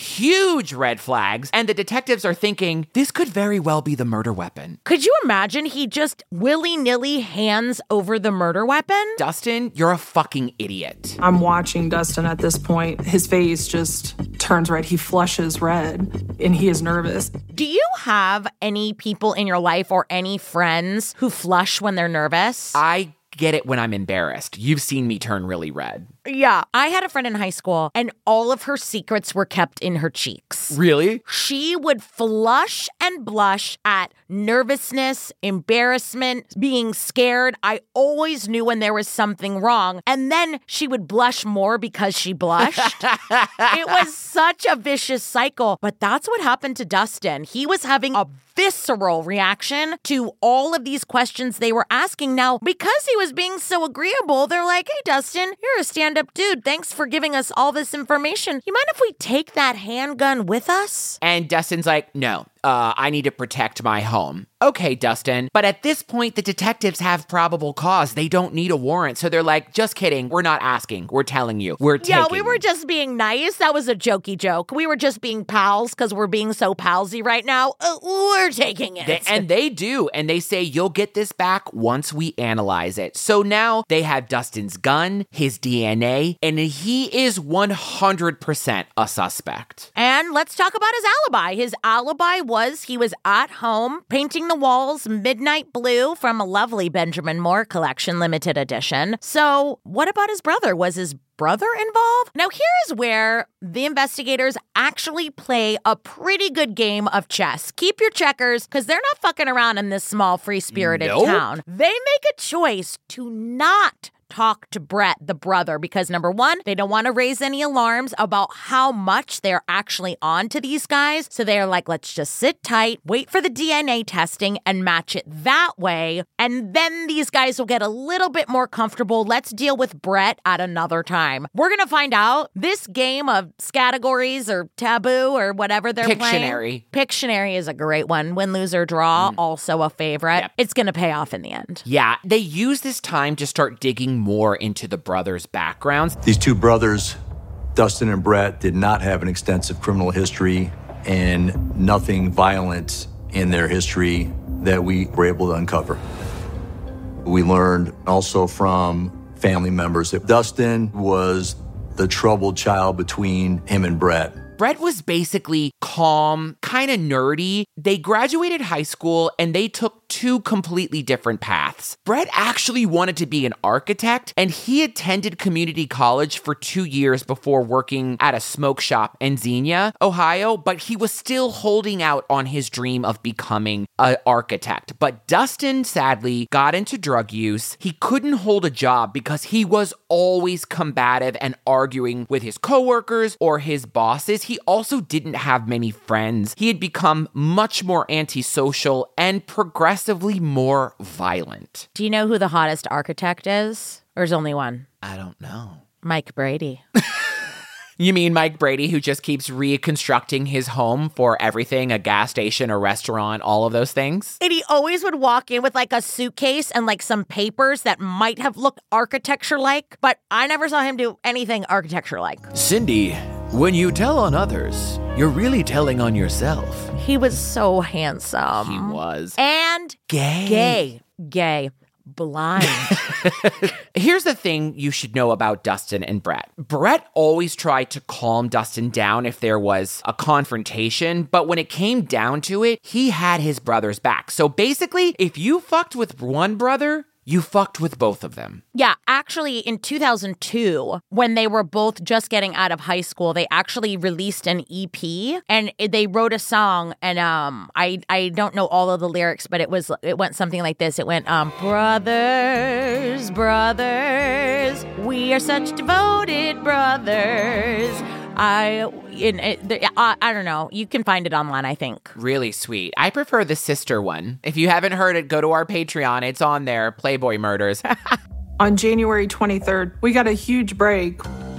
huge red flags. And the detectives are thinking, this could very well be the murder weapon. Could you imagine he just willy-nilly hands over the murder weapon? Dustin, you're a fucking idiot. I'm watching Dustin at this point. His face just turns red. He flushes red, and he is nervous. Do you have any people in your life or any friends who flush when they're nervous? I get it when I'm embarrassed. You've seen me turn really red. Yeah. I had a friend in high school, and all of her secrets were kept in her cheeks. Really? She would flush and blush at nervousness, embarrassment, being scared. I always knew when there was something wrong. And then she would blush more because she blushed. It was such a vicious cycle. But that's what happened to Dustin. He was having a visceral reaction to all of these questions they were asking. Now, because he was being so agreeable, they're like, hey, Dustin, you're a stand-up dude. Thanks for giving us all this information. You mind if we take that handgun with us? And Dustin's like, no. Uh, I need to protect my home. Okay, Dustin. But at this point, the detectives have probable cause. They don't need a warrant. So they're like, just kidding. We're not asking. We're telling you. We're taking. Yeah, we were just being nice. That was a jokey joke. We were just being pals because we're being so palsy right now. Uh, we're taking it. They, and they do. And they say, you'll get this back once we analyze it. So now they have Dustin's gun, his D N A, and he is one hundred percent a suspect. And let's talk about his alibi. His alibi was was he was at home painting the walls midnight blue from a lovely Benjamin Moore collection limited edition. So what about his brother? Was his brother involved? Now here's where the investigators actually play a pretty good game of chess. Keep your checkers, because they're not fucking around in this small free-spirited nope. town. They make a choice to not talk to Brett, the brother, because number one, they don't want to raise any alarms about how much they're actually on to these guys. So they're like, let's just sit tight, wait for the D N A testing and match it that way. And then these guys will get a little bit more comfortable. Let's deal with Brett at another time. We're going to find out this game of categories or taboo or whatever they're Pictionary. playing. Pictionary is a great one. Win, lose, or draw, mm. also a favorite. Yep. It's going to pay off in the end. Yeah, they use this time to start digging more into the brothers' backgrounds. These two brothers, Dustin and Brett, did not have an extensive criminal history and nothing violent in their history that we were able to uncover. We learned also from family members that Dustin was the troubled child between him and Brett. Brett was basically calm, kind of nerdy. They graduated high school and they took two completely different paths. Brett actually wanted to be an architect, and he attended community college for two years before working at a smoke shop in Xenia, Ohio, but he was still holding out on his dream of becoming an architect. But Dustin, sadly, got into drug use. He couldn't hold a job because he was always combative and arguing with his coworkers or his bosses. He also didn't have many friends. He had become much more antisocial and progressively more violent. Do you know who the hottest architect is? Or is only one? I don't know. Mike Brady. You mean Mike Brady, who just keeps reconstructing his home for everything, a gas station, a restaurant, all of those things? And he always would walk in with like a suitcase and like some papers that might have looked architecture-like, but I never saw him do anything architecture-like. Cindy, when you tell on others, you're really telling on yourself. He was so handsome. He was. And gay. Gay. Gay. Blind. Here's the thing you should know about Dustin and Brett. Brett always tried to calm Dustin down if there was a confrontation, but when it came down to it, he had his brother's back. So basically, if you fucked with one brother, you fucked with both of them. Yeah, actually, in two thousand two, when they were both just getting out of high school, they actually released an E P and they wrote a song. And um, I I don't know all of the lyrics, but it was it went something like this. It went, um, brothers, brothers, we are such devoted brothers. I, in, it, I I don't know. You can find it online, I think. Really sweet. I prefer the sister one. If you haven't heard it, go to our Patreon. It's on there, Playboy Murders. On January twenty-third, we got a huge break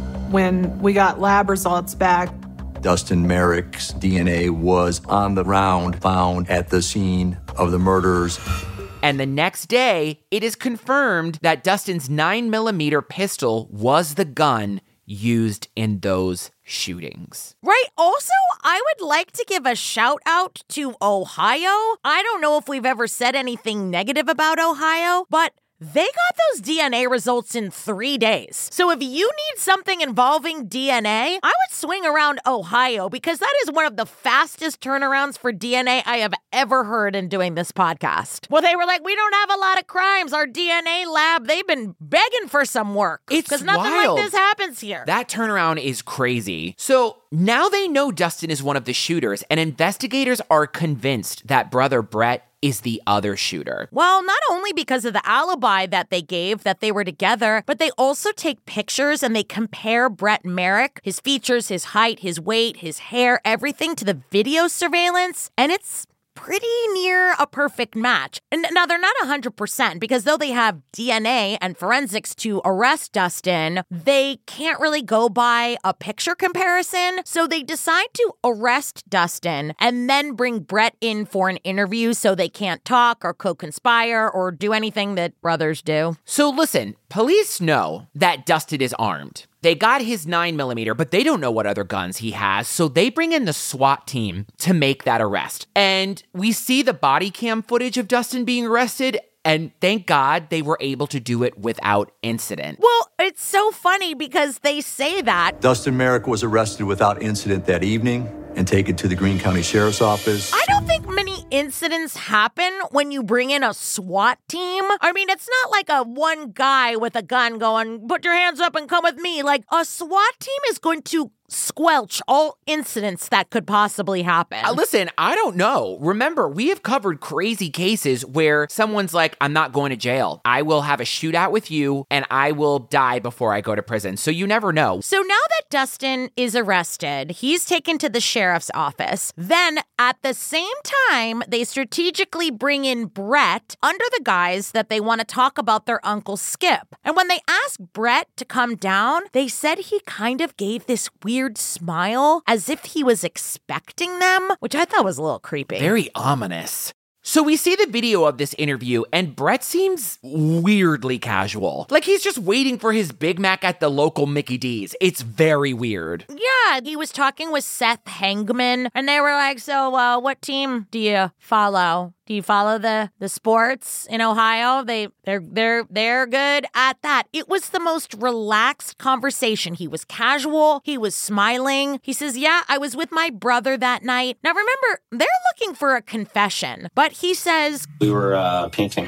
when we got lab results back. Dustin Merrick's D N A was on the round found at the scene of the murders. And the next day, it is confirmed that Dustin's nine millimeter pistol was the gun used in those shootings. Right. Also, I would like to give a shout out to Ohio. I don't know if we've ever said anything negative about Ohio, but they got those D N A results in three days. So if you need something involving D N A, I would swing around Ohio because that is one of the fastest turnarounds for D N A I have ever heard in doing this podcast. Well, they were like, we don't have a lot of crimes. Our D N A lab, they've been begging for some work. It's because nothing wild. like this happens here. That turnaround is crazy. So now they know Dustin is one of the shooters, and investigators are convinced that brother Brett is the other shooter. Well, not only because of the alibi that they gave that they were together, but they also take pictures and they compare Brett Merrick, his features, his height, his weight, his hair, everything to the video surveillance, and it's pretty near a perfect match. And now they're not one hundred percent because though they have D N A and forensics to arrest Dustin, they can't really go by a picture comparison. So they decide to arrest Dustin and then bring Brett in for an interview so they can't talk or co-conspire or do anything that brothers do. So listen, police know that Dustin is armed. They got his nine millimeter, but they don't know what other guns he has, so they bring in the SWAT team to make that arrest. And we see the body cam footage of Dustin being arrested, and thank God they were able to do it without incident. Well, it's so funny because they say that. Dustin Merrick was arrested without incident that evening and taken to the Greene County Sheriff's Office. I don't think many incidents happen when you bring in a SWAT team. I mean, it's not like a one guy with a gun going, put your hands up and come with me. Like, a SWAT team is going to squelch all incidents that could possibly happen. Uh, listen, I don't know. Remember, we have covered crazy cases where someone's like, I'm not going to jail. I will have a shootout with you and I will die before I go to prison. So you never know. So now that Dustin is arrested, he's taken to the sheriff's office. Then at the same time, they strategically bring in Brett under the guise that they want to talk about their uncle Skip. And when they asked Brett to come down, they said he kind of gave this weird Weird smile as if he was expecting them, which I thought was a little creepy. Very ominous. So we see the video of this interview, and Brett seems weirdly casual. Like he's just waiting for his Big Mac at the local Mickey D's. It's very weird. Yeah, he was talking with Seth Hangman, and they were like, so uh, what team do you follow? Do you follow the, the sports in Ohio? They they're they're they're good at that. It was the most relaxed conversation. He was casual. He was smiling. He says, "Yeah, I was with my brother that night." Now remember, they're looking for a confession, but he says we were uh, painting.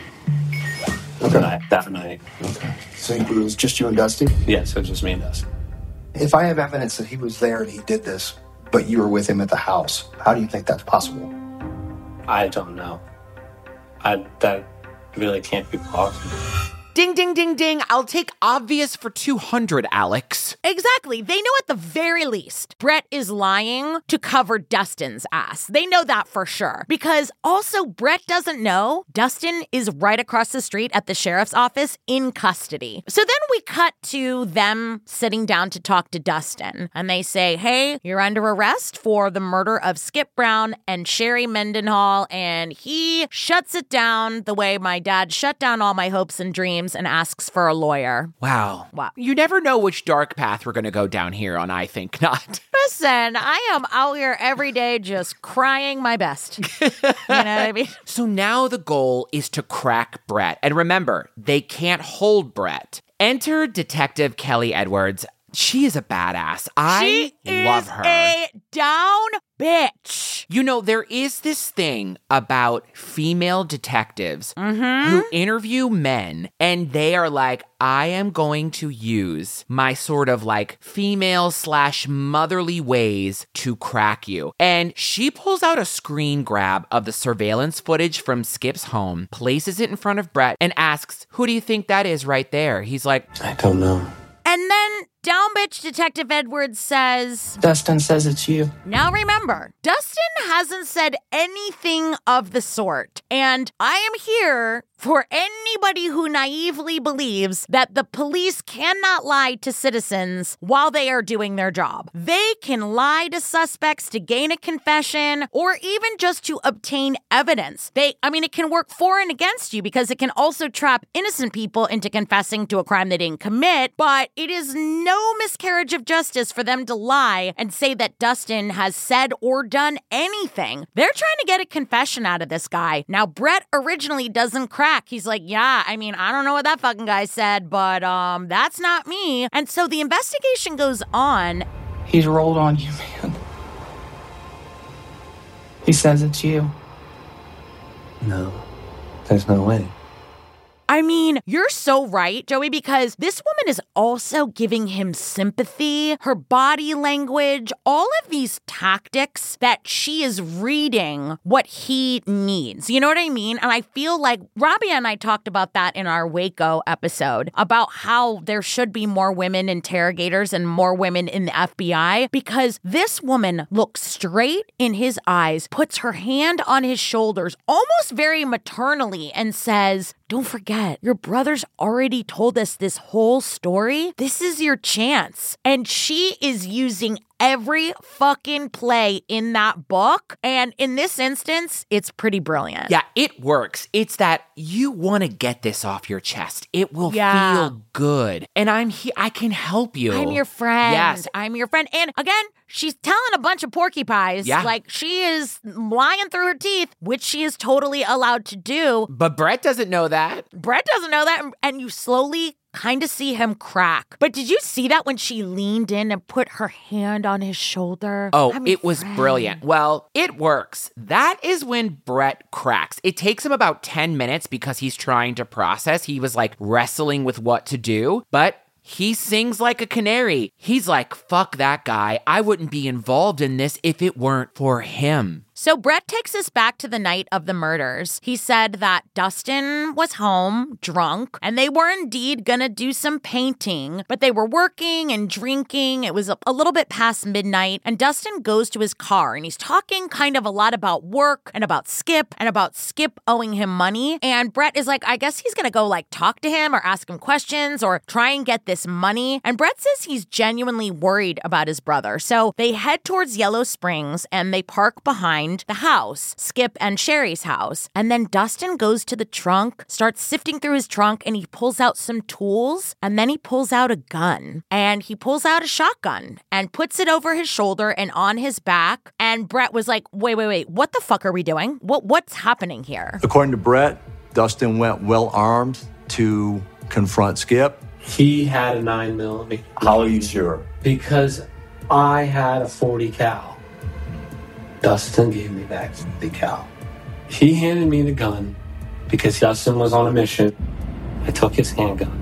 Okay. Night, that night. Okay. So it was just you and Dusty? Yes, it was just me and Dusty. If I have evidence that he was there and he did this, but you were with him at the house, how do you think that's possible? I don't know. I, that really can't be possible. Ding, ding, ding, ding. I'll take obvious for two hundred, Alex. Exactly. They know at the very least Brett is lying to cover Dustin's ass. They know that for sure. Because also, Brett doesn't know Dustin is right across the street at the sheriff's office in custody. So then we cut to them sitting down to talk to Dustin. And they say, hey, you're under arrest for the murder of Skip Brown and Sherry Mendenhall. And he shuts it down the way my dad shut down all my hopes and dreams and asks for a lawyer. Wow. Wow. You never know which dark path we're going to go down here on I Think Not. Listen, I am out here every day just crying my best. You know what I mean? So now the goal is to crack Brett. And remember, they can't hold Brett. Enter Detective Kelly Edwards. She is a badass. I she love her. She is a down bitch. You know, there is this thing about female detectives mm-hmm. who interview men and they are like, I am going to use my sort of like female slash motherly ways to crack you. And she pulls out a screen grab of the surveillance footage from Skip's home, places it in front of Brett and asks, who do you think that is right there? He's like, I don't know. And then down bitch Detective Edwards says, Dustin says it's you. Now remember, Dustin hasn't said anything of the sort. And I am here for anybody who naively believes that the police cannot lie to citizens while they are doing their job. They can lie to suspects to gain a confession or even just to obtain evidence. They, I mean, it can work for and against you because it can also trap innocent people into confessing to a crime they didn't commit, but it is no miscarriage of justice for them to lie and say that Dustin has said or done anything. They're trying to get a confession out of this guy. Now, Brett originally doesn't crack. He's like, yeah, I mean, I don't know what that fucking guy said, but um, that's not me. And so the investigation goes on. He's rolled on you, man. He says it's you. No, there's no way. I mean, you're so right, Joey, because this woman is also giving him sympathy, her body language, all of these tactics that she is reading what he needs. You know what I mean? And I feel like Robbie and I talked about that in our Waco episode about how there should be more women interrogators and more women in the F B I because this woman looks straight in his eyes, puts her hand on his shoulders, almost very maternally, and says, don't forget, your brother's already told us this whole story. This is your chance. And she is using every fucking play in that book. And in this instance, it's pretty brilliant. Yeah, it works. It's that you want to get this off your chest. It will yeah. feel good. And I'm here. I can help you. I'm your friend. Yes. I'm your friend. And again, she's telling a bunch of porcupines. Yeah. Like she is lying through her teeth, which she is totally allowed to do. But Brett doesn't know that. Brett doesn't know that. And you slowly kind of see him crack. But did you see that when she leaned in and put her hand on his shoulder? Oh, I'm it was friend. brilliant. Well, it works. That is when Brett cracks. It takes him about ten minutes because he's trying to process. He was like wrestling with what to do, but he sings like a canary. He's like, fuck that guy. I wouldn't be involved in this if it weren't for him. So Brett takes us back to the night of the murders. He said that Dustin was home, drunk, and they were indeed gonna do some painting, but they were working and drinking. It was a, a little bit past midnight, and Dustin goes to his car, and he's talking kind of a lot about work and about Skip and about Skip owing him money. And Brett is like, I guess he's gonna go like talk to him or ask him questions or try and get this money. And Brett says he's genuinely worried about his brother. So they head towards Yellow Springs, and they park behind the house, Skip and Sherry's house. And then Dustin goes to the trunk, starts sifting through his trunk, and he pulls out some tools, and then he pulls out a gun. And he pulls out a shotgun and puts it over his shoulder and on his back. And Brett was like, wait, wait, wait, what the fuck are we doing? What What's happening here? According to Brett, Dustin went well armed to confront Skip. He had a nine millimeter. How are you sure? Because I had a forty cal. Dustin gave me that forty cal. He handed me the gun because Dustin was on a mission. I took his handgun.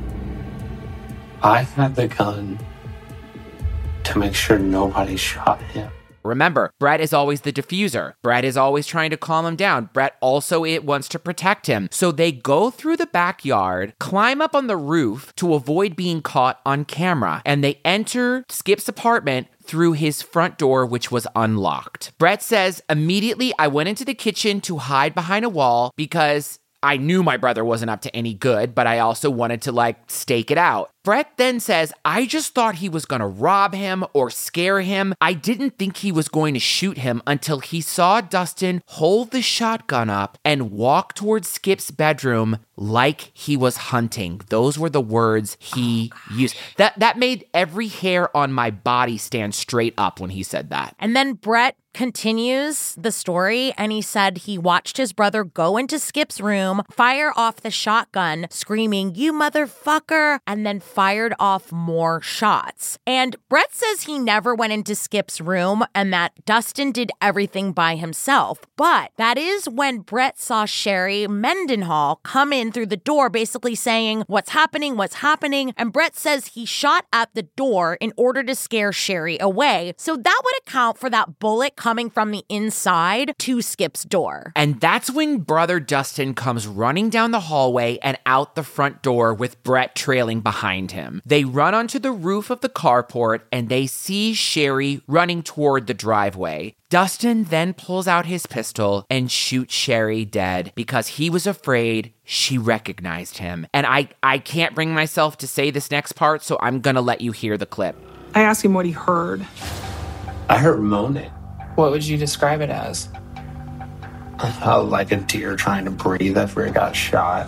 I had the gun to make sure nobody shot him. Remember, Brett is always the diffuser. Brett is always trying to calm him down. Brett also it wants to protect him. So they go through the backyard, climb up on the roof to avoid being caught on camera, and they enter Skip's apartment through his front door, which was unlocked. Brett says, immediately I went into the kitchen to hide behind a wall because I knew my brother wasn't up to any good, but I also wanted to like stake it out. Brett then says, I just thought he was going to rob him or scare him. I didn't think he was going to shoot him until he saw Dustin hold the shotgun up and walk towards Skip's bedroom like he was hunting. Those were the words he oh, used. That that made every hair on my body stand straight up when he said that. And then Brett continues the story, and he said he watched his brother go into Skip's room, fire off the shotgun, screaming, "You motherfucker," and then fired off more shots. And Brett says he never went into Skip's room and that Dustin did everything by himself. But that is when Brett saw Sherry Mendenhall come in through the door, basically saying, "What's happening? What's happening?" And Brett says he shot at the door in order to scare Sherry away. So that would account for that bullet coming from the inside to Skip's door. And that's when brother Dustin comes running down the hallway and out the front door with Brett trailing behind him. They run onto the roof of the carport and they see Sherry running toward the driveway. Dustin then pulls out his pistol and shoots Sherry dead because he was afraid she recognized him. And I, I can't bring myself to say this next part, so I'm gonna let you hear the clip. I asked him what he heard. I heard moaning. What would you describe it as? Uh, like a deer trying to breathe after it got shot.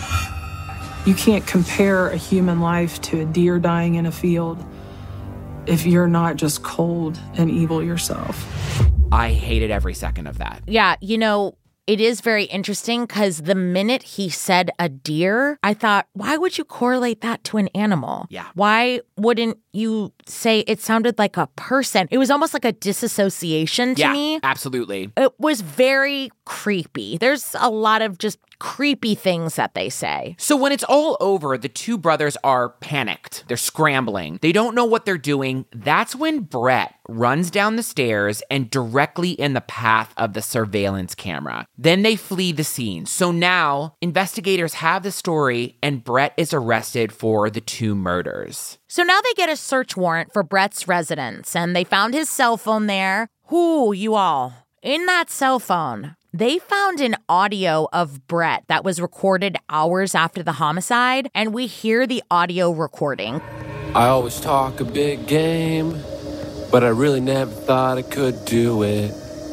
You can't compare a human life to a deer dying in a field if you're not just cold and evil yourself. I hated every second of that. Yeah, you know, it is very interesting because the minute he said a deer, I thought, why would you correlate that to an animal? Yeah. Why wouldn't you say it sounded like a person? It was almost like a disassociation to yeah, me. Absolutely. It was very creepy. There's a lot of just creepy things that they say. So when it's all over, the two brothers are panicked. They're scrambling. They don't know what they're doing. That's when Brett runs down the stairs and directly in the path of the surveillance camera. Then they flee the scene. So now investigators have the story and Brett is arrested for the two murders. So now they get a search warrant for Brett's residence and they found his cell phone there. Whoo, you all. In that cell phone, they found an audio of Brett that was recorded hours after the homicide, and we hear the audio recording. I always talk a big game, but I really never thought I could do it.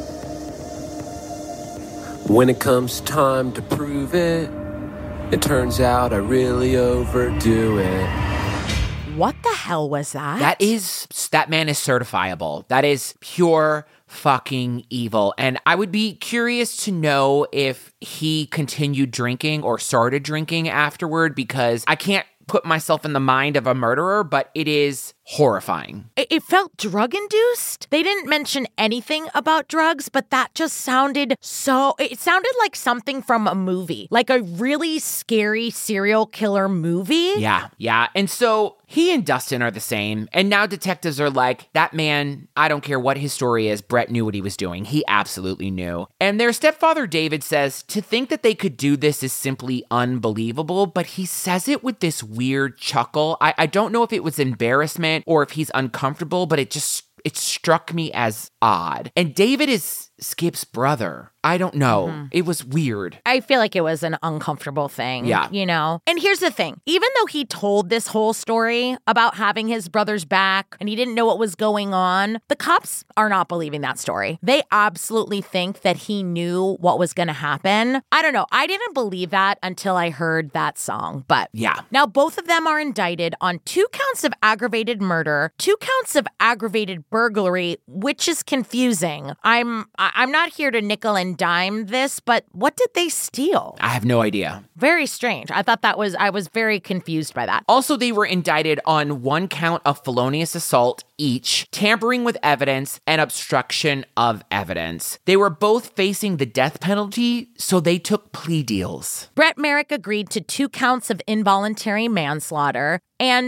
When it comes time to prove it, it turns out I really overdo it. What the hell was that? That is, that man is certifiable. That is pure fucking evil. And I would be curious to know if he continued drinking or started drinking afterward, because I can't put myself in the mind of a murderer, but it is horrifying. It, it felt drug-induced. They didn't mention anything about drugs, but that just sounded so... It sounded like something from a movie, like a really scary serial killer movie. Yeah, yeah. And so he and Dustin are the same, and now detectives are like, that man, I don't care what his story is, Brett knew what he was doing. He absolutely knew. And their stepfather, David, says to think that they could do this is simply unbelievable, but he says it with this weird chuckle. I, I don't know if it was embarrassment or if he's uncomfortable, but it just, it struck me as odd. And David is Skip's brother. I don't know. Mm-hmm. It was weird. I feel like it was an uncomfortable thing, yeah. you know? And here's the thing. Even though he told this whole story about having his brother's back and he didn't know what was going on, the cops are not believing that story. They absolutely think that he knew what was going to happen. I don't know. I didn't believe that until I heard that song. But yeah. Now both of them are indicted on two counts of aggravated murder, two counts of aggravated burglary, which is confusing. I'm I'm not here to nickel and dime this, but what did they steal? I have no idea. Very strange. I thought that was, I was very confused by that. Also, they were indicted on one count of felonious assault each, tampering with evidence, and obstruction of evidence. They were both facing the death penalty, so they took plea deals. Brett Merrick agreed to two counts of involuntary manslaughter, and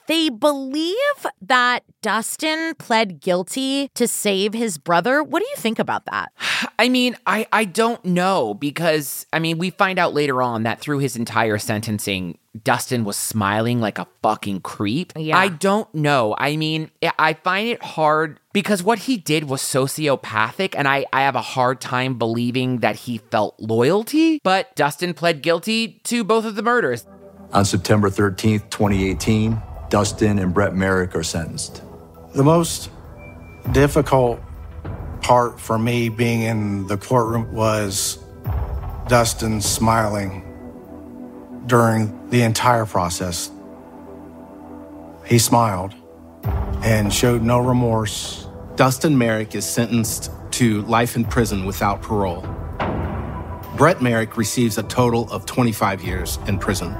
they believe that Dustin pled guilty to save his brother. What do you think about that? I mean, I, I don't know because, I mean, we find out later on that through his entire sentencing, Dustin was smiling like a fucking creep. Yeah. I don't know. I mean, I find it hard because what he did was sociopathic, and I, I have a hard time believing that he felt loyalty, but Dustin pled guilty to both of the murders. On September thirteenth, twenty eighteen, Dustin and Brett Merrick are sentenced. The most difficult part for me being in the courtroom was Dustin smiling during the entire process. He smiled and showed no remorse. Dustin Merrick is sentenced to life in prison without parole. Brett Merrick receives a total of twenty-five years in prison.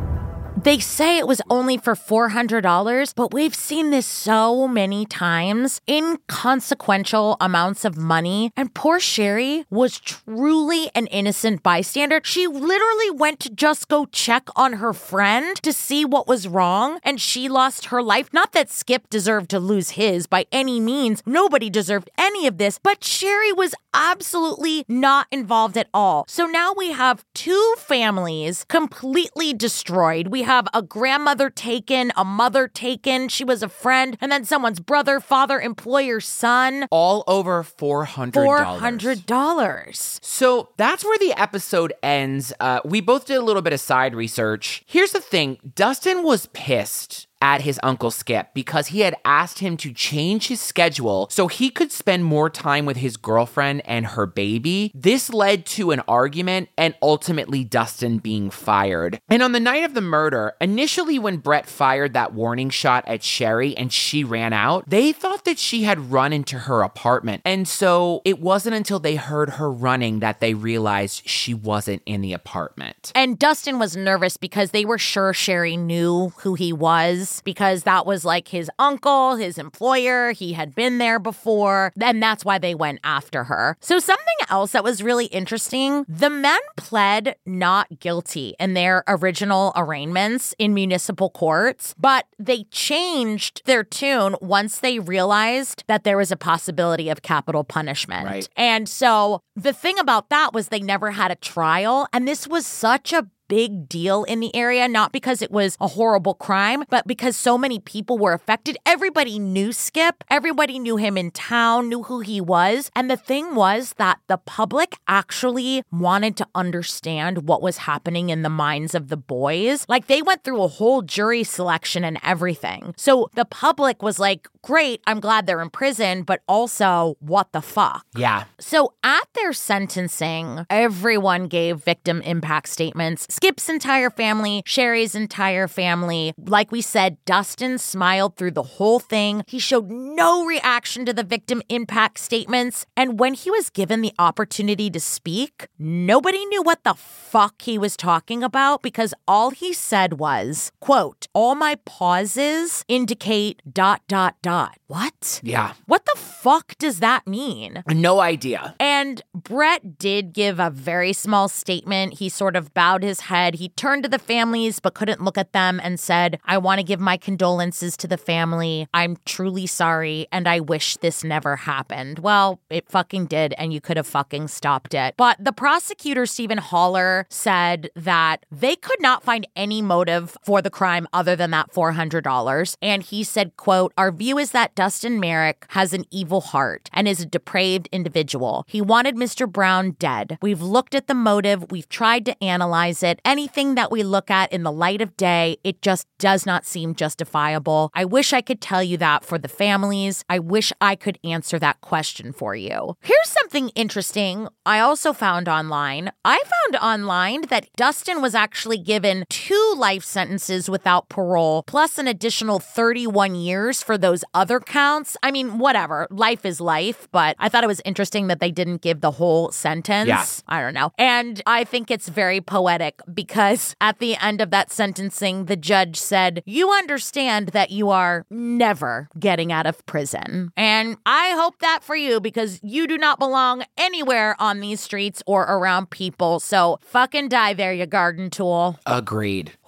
They say it was only for four hundred dollars, but we've seen this so many times. Inconsequential amounts of money. And poor Sherry was truly an innocent bystander. She literally went to just go check on her friend to see what was wrong, and she lost her life. Not that Skip deserved to lose his by any means. Nobody deserved any of this, but Sherry was absolutely not involved at all. So now we have two families completely destroyed. We have a grandmother taken, a mother taken, she was a friend, and then someone's brother, father, employer, son. All over four hundred dollars. four hundred dollars. So that's where the episode ends. Uh, we both did a little bit of side research. Here's the thing. Dustin was pissed at his Uncle Skip because he had asked him to change his schedule so he could spend more time with his girlfriend and her baby. This led to an argument and ultimately Dustin being fired. And on the night of the murder, initially when Brett fired that warning shot at Sherry and she ran out, they thought that she had run into her apartment. And so it wasn't until they heard her running that they realized she wasn't in the apartment. And Dustin was nervous because they were sure Sherry knew who he was, because that was like his uncle, his employer. He had been there before, and that's why they went after her. So something else that was really interesting, the men pled not guilty in their original arraignments in municipal courts, but they changed their tune once they realized that there was a possibility of capital punishment. Right. And so the thing about that was they never had a trial, and this was such a big deal in the area, not because it was a horrible crime, but because so many people were affected. Everybody knew Skip. Everybody knew him in town, knew who he was. And the thing was that the public actually wanted to understand what was happening in the minds of the boys. Like, they went through a whole jury selection and everything. So the public was like, great, I'm glad they're in prison, but also, what the fuck? Yeah. So at their sentencing, everyone gave victim impact statements. Skip's entire family, Sherry's entire family. Like we said, Dustin smiled through the whole thing. He showed no reaction to the victim impact statements. And when he was given the opportunity to speak, nobody knew what the fuck he was talking about because all he said was, quote, all my pauses indicate dot, dot, dot. What? Yeah. What the fuck does that mean? No idea. And Brett did give a very small statement. He sort of bowed his head. He turned to the families but couldn't look at them and said, I want to give my condolences to the family. I'm truly sorry and I wish this never happened. Well, it fucking did, and you could have fucking stopped it. But the prosecutor, Stephen Haller, said that they could not find any motive for the crime other than that four hundred dollars. And he said, quote, our view is that Dustin Merrick has an evil heart and is a depraved individual. He wanted Mister Brown dead. We've looked at the motive. We've tried to analyze it. Anything that we look at in the light of day, it just does not seem justifiable. I wish I could tell you that for the families. I wish I could answer that question for you. Here's something interesting I also found online. I found online that Dustin was actually given two life sentences without parole, plus an additional thirty-one years for those other counts. I mean, whatever. Life is life, but I thought it was interesting that they didn't give the whole sentence. Yeah. I don't know. And I think it's very poetic because at the end of that sentencing, the judge said, you understand that you are never getting out of prison. And I hope that for you because you do not belong anywhere on these streets or around people. So fucking die there, you garden tool. Agreed. Whew.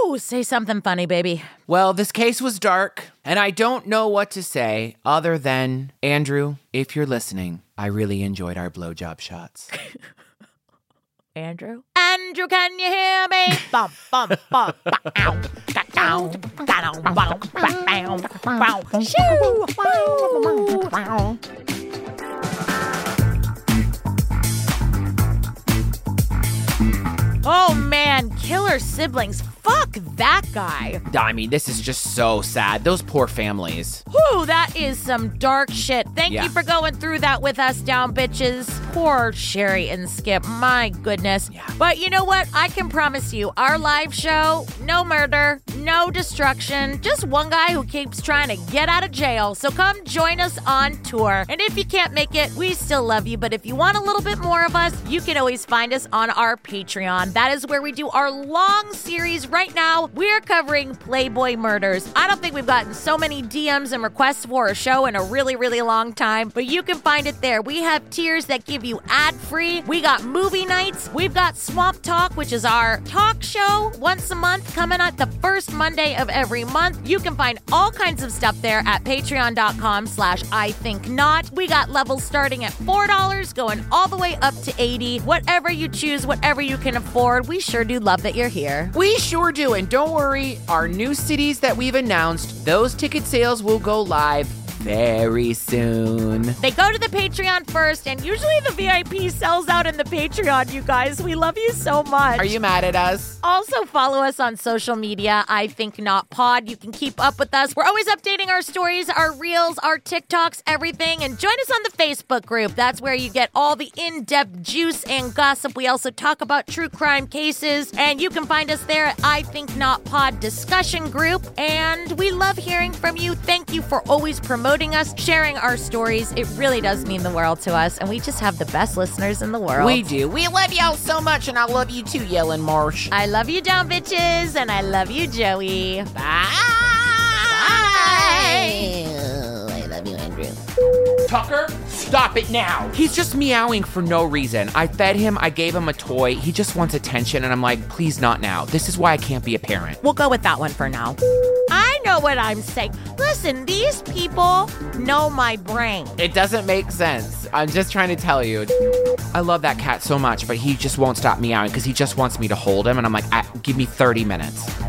Woo! Say something funny, baby. Well, this case was dark, and I don't know what to say other than, Andrew, if you're listening, I really enjoyed our blowjob shots. Andrew? Andrew, can you hear me? Bum, bum, bum, bow, down, down, bow, bow, bow, shoo, bow. Oh man, killer siblings. Fuck that guy. I mean, this is just so sad. Those poor families. Whew, that is some dark shit. Thank Yeah. you for going through that with us, down bitches. Poor Sherry and Skip, my goodness. Yeah. But you know what? I can promise you, our live show, no murder, no destruction, just one guy who keeps trying to get out of jail. So come join us on tour. And if you can't make it, we still love you. But if you want a little bit more of us, you can always find us on our Patreon. That is where we do our long series. Right now, we're covering Playboy murders. I don't think we've gotten so many D Ms and requests for a show in a really, really long time, but you can find it there. We have tiers that give you ad-free. We got movie nights. We've got Swamp Talk, which is our talk show once a month, coming out the first Monday of every month. You can find all kinds of stuff there at patreon.com slash I think not. We got levels starting at four dollars, going all the way up to eighty. Whatever you choose, whatever you can afford, we sure do love that you're here. We sure do, and don't worry, our new cities that we've announced, those ticket sales will go live very soon. They go to the Patreon first, and usually the V I P sells out in the Patreon, you guys. We love you so much. Are you mad at us? Also, follow us on social media, I Think Not Pod. You can keep up with us. We're always updating our stories, our reels, our TikToks, everything. And join us on the Facebook group. That's where you get all the in-depth juice and gossip. We also talk about true crime cases. And you can find us there at I Think Not Pod discussion group. And we love hearing from you. Thank you for always promoting us, sharing our stories. It really does mean the world to us. And we just have the best listeners in the world. We do. We love y'all so much, and I love you too, Yellen Marsh. I love you, down bitches, and I love you, Joey. Bye. Bye. I love you, Andrew. Tucker, stop it now. He's just meowing for no reason. I fed him, I gave him a toy. He just wants attention, and I'm like, please not now. This is why I can't be a parent. We'll go with that one for now. I know what I'm saying. Listen, these people know my brain. It doesn't make sense. I'm just trying to tell you. I love that cat so much, but he just won't stop meowing because he just wants me to hold him, and I'm like, I, give me thirty minutes.